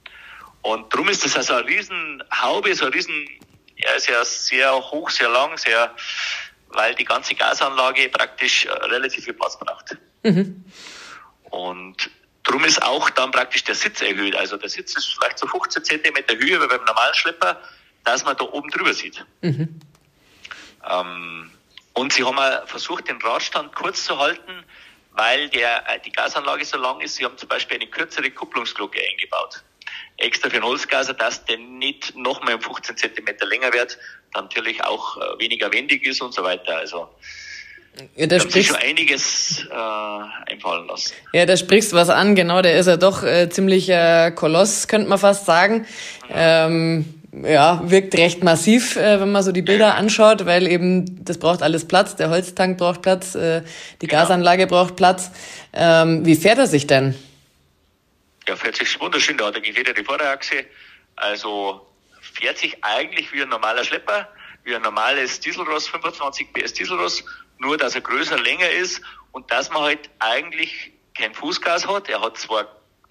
Und darum ist das also eine riesen Haube, so ein riesen, ja, sehr, sehr hoch, sehr lang, sehr, weil die ganze Gasanlage praktisch relativ viel Platz braucht. Mhm. Und darum ist auch dann praktisch der Sitz erhöht. Also der Sitz ist vielleicht so fünfzehn Zentimeter Höhe wie beim normalen Schlepper, dass man da oben drüber sieht. Mhm. Ähm, und sie haben auch versucht, den Radstand kurz zu halten, weil der, die Gasanlage so lang ist. Sie haben zum Beispiel eine kürzere Kupplungsglocke eingebaut. Extra für den Holzgaser, dass der nicht noch mal um fünfzehn Zentimeter länger wird, dann natürlich auch weniger wendig ist und so weiter. Also ja, da haben sich schon einiges äh, einfallen lassen. Ja, da sprichst du was an, genau, der ist ja doch äh, ziemlich äh, Koloss, könnte man fast sagen. Mhm. Ähm, ja, wirkt recht massiv, äh, wenn man so die Bilder anschaut, weil eben, das braucht alles Platz, der Holztank braucht Platz, äh, die genau. Gasanlage braucht Platz. Ähm, wie fährt er sich denn? Ja, fährt sich wunderschön, da hat er gefederte Vorderachse, also fährt sich eigentlich wie ein normaler Schlepper, wie ein normales Dieselross, fünfundzwanzig P S Dieselross, nur dass er größer, länger ist und dass man halt eigentlich kein Fußgas hat. Er hat zwar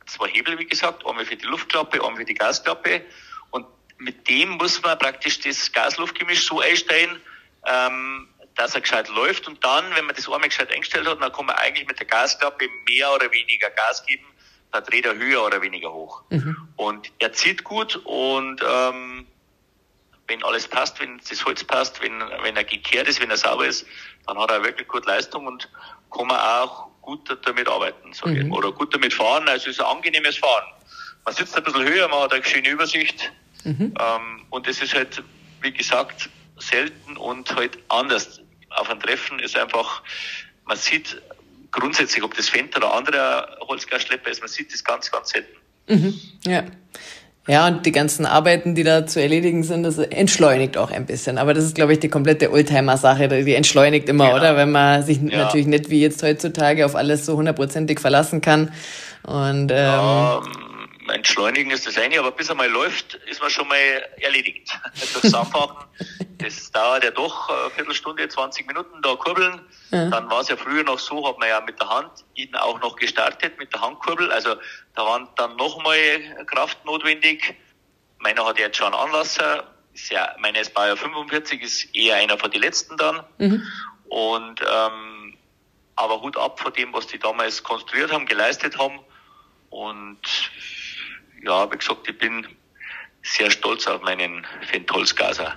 zwei Hebel, wie gesagt, einmal für die Luftklappe, einmal für die Gasklappe. Und mit dem muss man praktisch das Gas-Luft-Gemisch so einstellen, ähm, dass er gescheit läuft. Und dann, wenn man das einmal gescheit eingestellt hat, dann kann man eigentlich mit der Gasklappe mehr oder weniger Gas geben. Da dreht er höher oder weniger hoch. Mhm. Und er zieht gut und ähm, wenn alles passt, wenn das Holz passt, wenn, wenn er gekehrt ist, wenn er sauber ist, dann hat er wirklich gut Leistung und kann man auch gut damit arbeiten, sag ich. Mhm. Oder gut damit fahren. Also es ist ein angenehmes Fahren. Man sitzt ein bisschen höher, man hat eine schöne Übersicht. Mhm. Ähm, und es ist halt, wie gesagt, selten und halt anders. Auf ein Treffen ist einfach, man sieht grundsätzlich, ob das Fendt oder andere Holzgasschlepper ist, man sieht das ganz, ganz selten. Mhm. Ja. Ja, und die ganzen Arbeiten, die da zu erledigen sind, das entschleunigt auch ein bisschen. Aber das ist, glaube ich, die komplette Oldtimer-Sache, die entschleunigt immer, genau. Oder? Wenn man sich ja. natürlich nicht wie jetzt heutzutage auf alles so hundertprozentig verlassen kann. Und, ähm, ja, entschleunigen ist das eine, aber bis er mal läuft, ist man schon mal erledigt. Durchs Anfachen, das dauert ja doch eine Viertelstunde, zwanzig Minuten, da kurbeln. Ja. Dann war es ja früher noch so, hat man ja mit der Hand ihn auch noch gestartet, mit der Handkurbel. Also da war dann nochmal Kraft notwendig. Meiner hat jetzt schon einen Anlasser. Ist ja, meiner ist Baujahr fünfundvierzig, ist eher einer von den letzten dann. Mhm. Und ähm, aber Hut ab von dem, was die damals konstruiert haben, geleistet haben. Und ja, wie gesagt, ich bin sehr stolz auf meinen Fendt Holzgaser.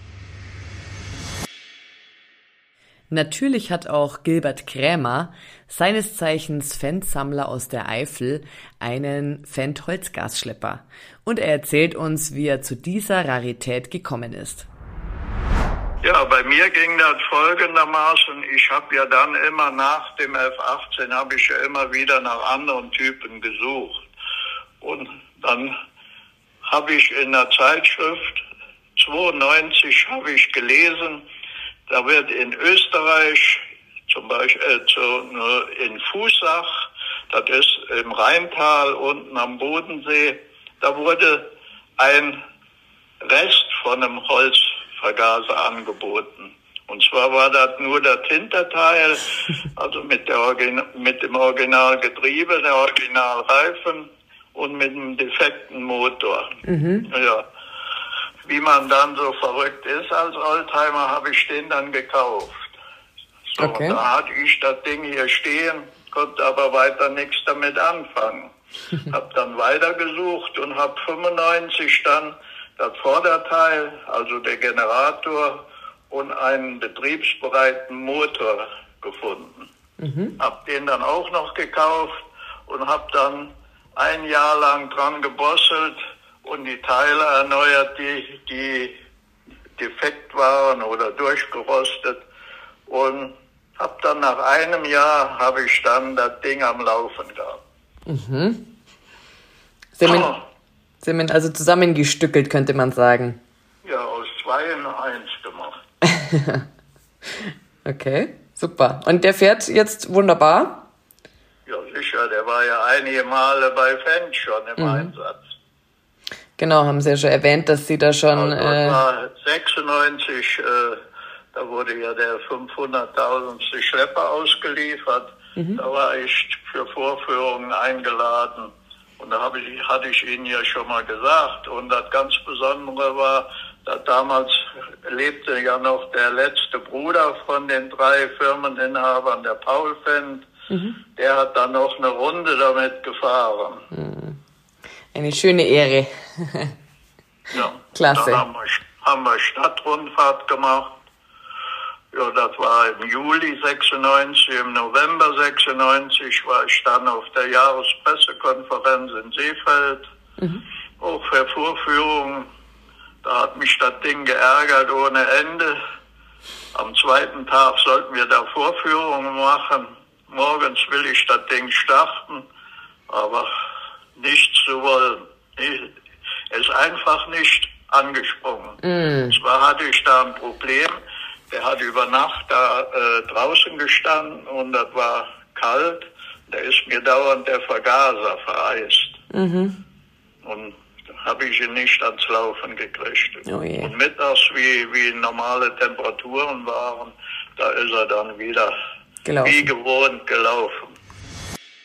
Natürlich hat auch Gilbert Krämer, seines Zeichens Fendt-Sammler aus der Eifel, einen Fendt Holzgasschlepper. Und er erzählt uns, wie er zu dieser Rarität gekommen ist. Ja, bei mir ging das folgendermaßen. Ich habe ja dann immer nach dem F achtzehn, habe ich ja immer wieder nach anderen Typen gesucht. Und dann habe ich in der Zeitschrift zweiundneunzig habe ich gelesen, da wird in Österreich, zum Beispiel äh, zu, in Fußach, das ist im Rheintal unten am Bodensee, da wurde ein Rest von einem Holzvergaser angeboten. Und zwar war das nur das Hinterteil, also mit, der Origin- mit dem Originalgetriebe, der Originalreifen und mit einem defekten Motor. Mhm. Ja. Wie man dann so verrückt ist als Oldtimer, habe ich den dann gekauft. So, okay. Da hatte ich das Ding hier stehen, konnte aber weiter nichts damit anfangen. Hab dann weitergesucht und habe fünfundneunzig dann das Vorderteil, also der Generator und einen betriebsbereiten Motor gefunden. Mhm. Hab den dann auch noch gekauft und habe dann ein Jahr lang dran gebosselt und die Teile erneuert, die, die defekt waren oder durchgerostet. Und hab dann nach einem Jahr, habe ich dann das Ding am Laufen gehabt. Mhm. Zement, oh. Zement also zusammengestückelt, könnte man sagen. Ja, aus zwei in eins gemacht. Okay, super. Und der fährt jetzt wunderbar? Ja, sicher. Der war ja einige Male bei Fendt schon im mhm. Einsatz. Genau, haben Sie ja schon erwähnt, dass Sie da schon... Also das war sechsundneunzig, äh, da wurde ja der fünfhunderttausendste Schlepper ausgeliefert. Mhm. Da war ich für Vorführungen eingeladen. Und da hab ich, hatte ich Ihnen ja schon mal gesagt. Und das ganz Besondere war, dass damals lebte ja noch der letzte Bruder von den drei Firmeninhabern, der Paul Fendt. Mhm. Der hat dann noch eine Runde damit gefahren. Mhm. Eine schöne Ehre. Ja, klasse. Dann haben wir, haben wir Stadtrundfahrt gemacht. Ja, das war im Juli sechsundneunzig, im November sechsundneunzig war ich dann auf der Jahrespressekonferenz in Seefeld. Mhm. Auch für Vorführungen. Da hat mich das Ding geärgert ohne Ende. Am zweiten Tag sollten wir da Vorführungen machen. Morgens will ich das Ding starten, aber nicht zu wollen. Er ist einfach nicht angesprungen. Mm. Zwar hatte ich da ein Problem, der hat über Nacht da äh, draußen gestanden und das war kalt. Da ist mir dauernd der Vergaser vereist. Mhm. Und habe ich ihn nicht ans Laufen gekriegt. Oh yeah. Und mittags, wie, wie normale Temperaturen waren, da ist er dann wieder gelaufen. Wie gewohnt gelaufen.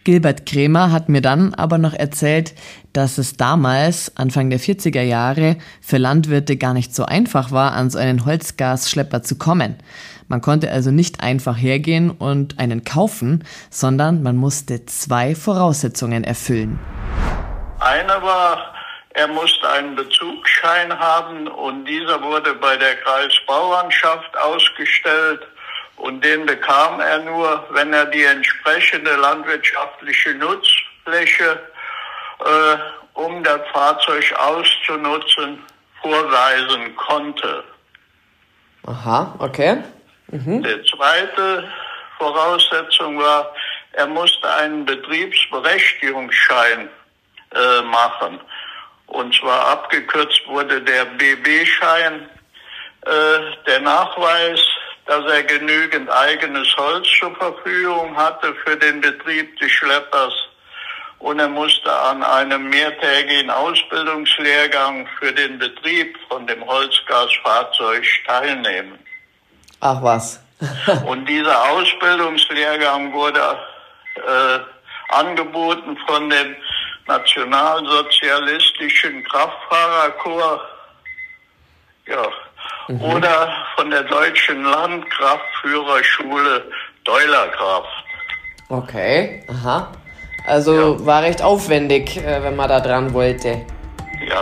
Gilbert Krämer hat mir dann aber noch erzählt, dass es damals, Anfang der vierziger Jahre, für Landwirte gar nicht so einfach war, an so einen Holzgasschlepper zu kommen. Man konnte also nicht einfach hergehen und einen kaufen, sondern man musste zwei Voraussetzungen erfüllen. Eine war, er musste einen Bezugsschein haben und dieser wurde bei der Kreisbauernschaft ausgestellt und den bekam er nur, wenn er die entsprechende landwirtschaftliche Nutzfläche, äh, um das Fahrzeug auszunutzen, vorweisen konnte. Aha, okay. Mhm. Die zweite Voraussetzung war, er musste einen Betriebsberechtigungsschein äh, machen. Und zwar abgekürzt wurde der B B-Schein, äh, der Nachweis, dass er genügend eigenes Holz zur Verfügung hatte für den Betrieb des Schleppers. Und er musste an einem mehrtägigen Ausbildungslehrgang für den Betrieb von dem Holzgasfahrzeug teilnehmen. Ach was. Und dieser Ausbildungslehrgang wurde äh, angeboten von dem nationalsozialistischen Kraftfahrerkorps, ja, mhm. oder von der Deutschen Landkraftführerschule Deulerkraft. Okay, aha. Also ja. War recht aufwendig, wenn man da dran wollte. Ja.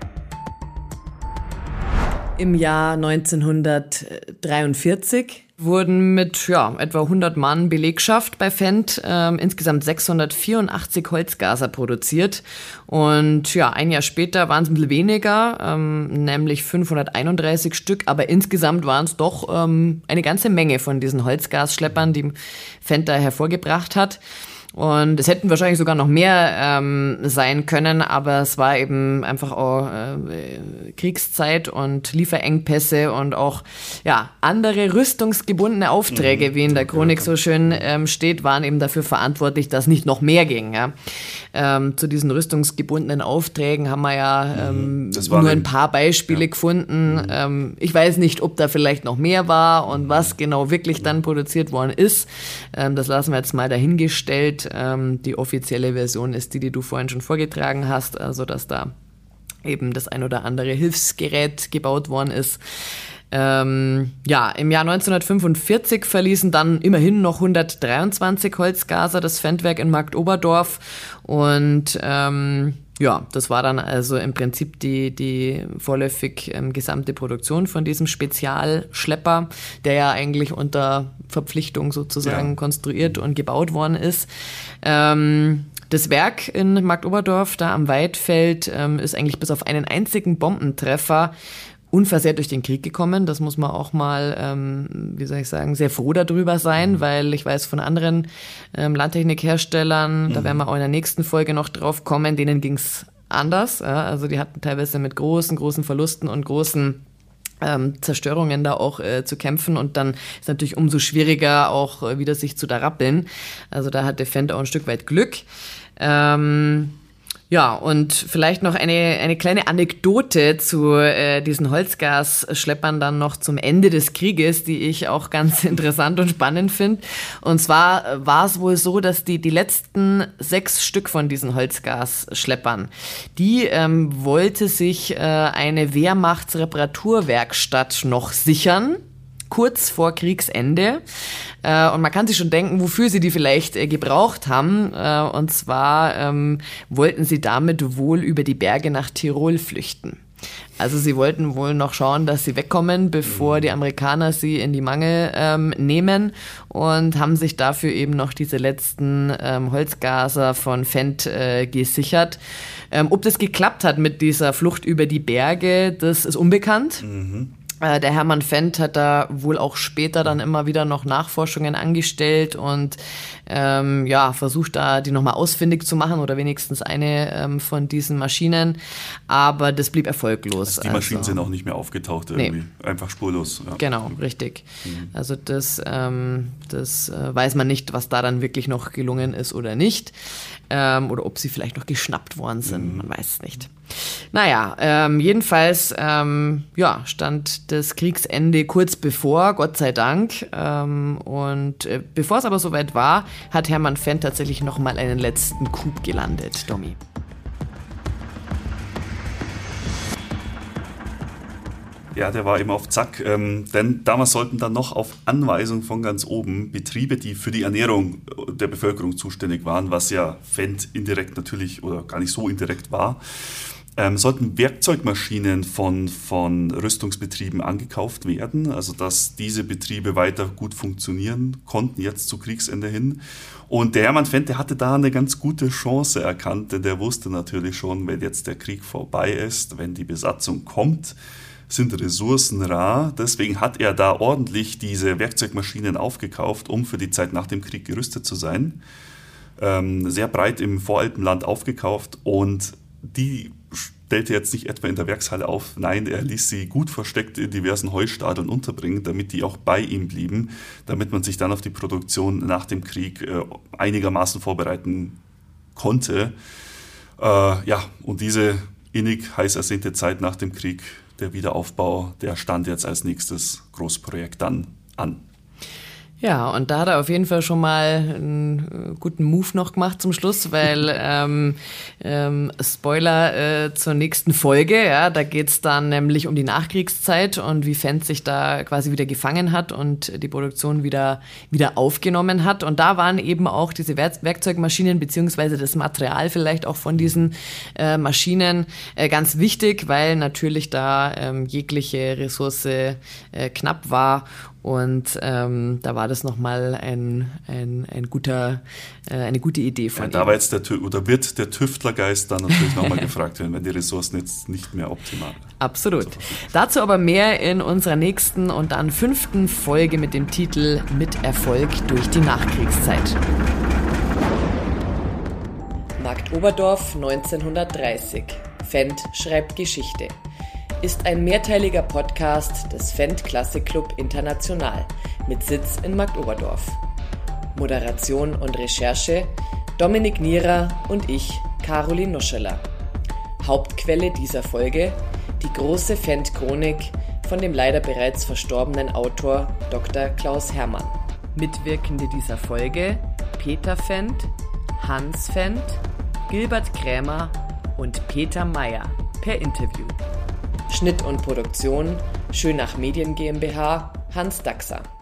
Im Jahr neunzehnhundertdreiundvierzig wurden mit ja, etwa hundert Mann Belegschaft bei Fendt ähm, insgesamt sechshundertvierundachtzig Holzgaser produziert. Und ja, ein Jahr später waren es ein bisschen weniger, ähm, nämlich fünfhunderteinunddreißig Stück. Aber insgesamt waren es doch ähm, eine ganze Menge von diesen Holzgasschleppern, die Fendt da hervorgebracht hat. Und es hätten wahrscheinlich sogar noch mehr ähm, sein können, aber es war eben einfach auch äh, Kriegszeit und Lieferengpässe und auch ja andere rüstungsgebundene Aufträge, mhm. wie in der Chronik so schön ähm, steht, waren eben dafür verantwortlich, dass nicht noch mehr ging. Ja? Ähm, zu diesen rüstungsgebundenen Aufträgen haben wir ja ähm, mhm. nur ein paar Beispiele ja. gefunden. Mhm. Ähm, ich weiß nicht, ob da vielleicht noch mehr war und was genau wirklich dann produziert worden ist. Ähm, das lassen wir jetzt mal dahingestellt. Die offizielle Version ist die, die du vorhin schon vorgetragen hast, also dass da eben das ein oder andere Hilfsgerät gebaut worden ist. Ähm, ja, im Jahr neunzehnhundertfünfundvierzig verließen dann immerhin noch hundertdreiundzwanzig Holzgaser das Fendtwerk in Marktoberdorf und ähm, ja, das war dann also im Prinzip die, die vorläufig ähm, gesamte Produktion von diesem Spezialschlepper, der ja eigentlich unter Verpflichtung sozusagen ja. konstruiert und gebaut worden ist. Ähm, das Werk in Marktoberdorf, da am Weidfeld, ähm, ist eigentlich bis auf einen einzigen Bombentreffer unversehrt durch den Krieg gekommen. Das muss man auch mal, ähm, wie soll ich sagen, sehr froh darüber sein, weil ich weiß von anderen ähm, Landtechnikherstellern, mhm. da werden wir auch in der nächsten Folge noch drauf kommen, denen ging's anders. Ja? Also die hatten teilweise mit großen, großen Verlusten und großen ähm, Zerstörungen da auch äh, zu kämpfen und dann ist natürlich umso schwieriger auch äh, wieder sich zu da rappeln. Also da hatte Fendt auch ein Stück weit Glück. Ähm, Ja, und vielleicht noch eine, eine kleine Anekdote zu äh, diesen Holzgasschleppern dann noch zum Ende des Krieges, die ich auch ganz interessant und spannend finde. Und zwar war es wohl so, dass die, die letzten sechs Stück von diesen Holzgasschleppern, die ähm, wollte sich äh, eine Wehrmachtsreparaturwerkstatt noch sichern, kurz vor Kriegsende. Äh, und man kann sich schon denken, wofür sie die vielleicht äh, gebraucht haben. Äh, und zwar ähm, wollten sie damit wohl über die Berge nach Tirol flüchten. Also sie wollten wohl noch schauen, dass sie wegkommen, bevor die Amerikaner sie in die Mangel ähm, nehmen und haben sich dafür eben noch diese letzten ähm, Holzgaser von Fendt äh, gesichert. Ähm, ob das geklappt hat mit dieser Flucht über die Berge, das ist unbekannt. Mhm. Der Hermann Fendt hat da wohl auch später dann immer wieder noch Nachforschungen angestellt und ähm, ja versucht da die nochmal ausfindig zu machen oder wenigstens eine ähm, von diesen Maschinen, aber das blieb erfolglos. Also die Maschinen also, sind auch nicht mehr aufgetaucht irgendwie, nee. Einfach spurlos. Ja. Genau, richtig. Mhm. Also das, ähm, das äh, weiß man nicht, was da dann wirklich noch gelungen ist oder nicht ähm, oder ob sie vielleicht noch geschnappt worden sind, mhm. man weiß es nicht. Naja, ähm, jedenfalls ähm, ja, stand das Kriegsende kurz bevor, Gott sei Dank. Ähm, und äh, bevor es aber soweit war, hat Hermann Fendt tatsächlich nochmal einen letzten Coup gelandet, Domi. Ja, der war eben auf Zack, ähm, denn damals sollten dann noch auf Anweisung von ganz oben Betriebe, die für die Ernährung der Bevölkerung zuständig waren, was ja Fendt indirekt natürlich oder gar nicht so indirekt war, ähm, sollten Werkzeugmaschinen von, von Rüstungsbetrieben angekauft werden, also dass diese Betriebe weiter gut funktionieren konnten, jetzt zu Kriegsende hin. Und der Hermann Fendt, der hatte da eine ganz gute Chance erkannt, denn der wusste natürlich schon, wenn jetzt der Krieg vorbei ist, wenn die Besatzung kommt, sind Ressourcen rar. Deswegen hat er da ordentlich diese Werkzeugmaschinen aufgekauft, um für die Zeit nach dem Krieg gerüstet zu sein. Ähm, sehr breit im Voralpenland aufgekauft und die stellte jetzt nicht etwa in der Werkshalle auf. Nein, er ließ sie gut versteckt in diversen Heustadeln unterbringen, damit die auch bei ihm blieben, damit man sich dann auf die Produktion nach dem Krieg äh, einigermaßen vorbereiten konnte. Äh, ja, und diese innig heiß ersehnte Zeit nach dem Krieg, der Wiederaufbau, der stand jetzt als nächstes Großprojekt dann an. Ja, und da hat er auf jeden Fall schon mal einen guten Move noch gemacht zum Schluss, weil ähm, ähm, Spoiler äh, zur nächsten Folge, ja, da geht's dann nämlich um die Nachkriegszeit und wie Fendt sich da quasi wieder gefangen hat und die Produktion wieder wieder aufgenommen hat. Und da waren eben auch diese Werk- Werkzeugmaschinen beziehungsweise das Material vielleicht auch von diesen äh, Maschinen äh, ganz wichtig, weil natürlich da ähm, jegliche Ressource äh, knapp war. Und ähm, da war das nochmal ein, ein, ein guter, äh, eine gute Idee von ja, ihm. Da war jetzt der oder wird der Tüftlergeist dann natürlich nochmal gefragt werden, wenn die Ressourcen jetzt nicht mehr optimal sind. Absolut. Dazu aber mehr in unserer nächsten und dann fünften Folge mit dem Titel Mit Erfolg durch die Nachkriegszeit. Markt Oberdorf neunzehnhundertdreißig. Fendt schreibt Geschichte. Ist ein mehrteiliger Podcast des Fendt Klassik Club International mit Sitz in Markt Oberdorf. Moderation und Recherche Dominik Nierer und ich, Caroline Noscheler. Hauptquelle dieser Folge die große Fendt-Chronik von dem leider bereits verstorbenen Autor Doktor Klaus Hermann. Mitwirkende dieser Folge Peter Fendt, Hans Fendt, Gilbert Krämer und Peter Meyer per Interview. Schnitt und Produktion Schönach Medien GmbH, Hans Daxer.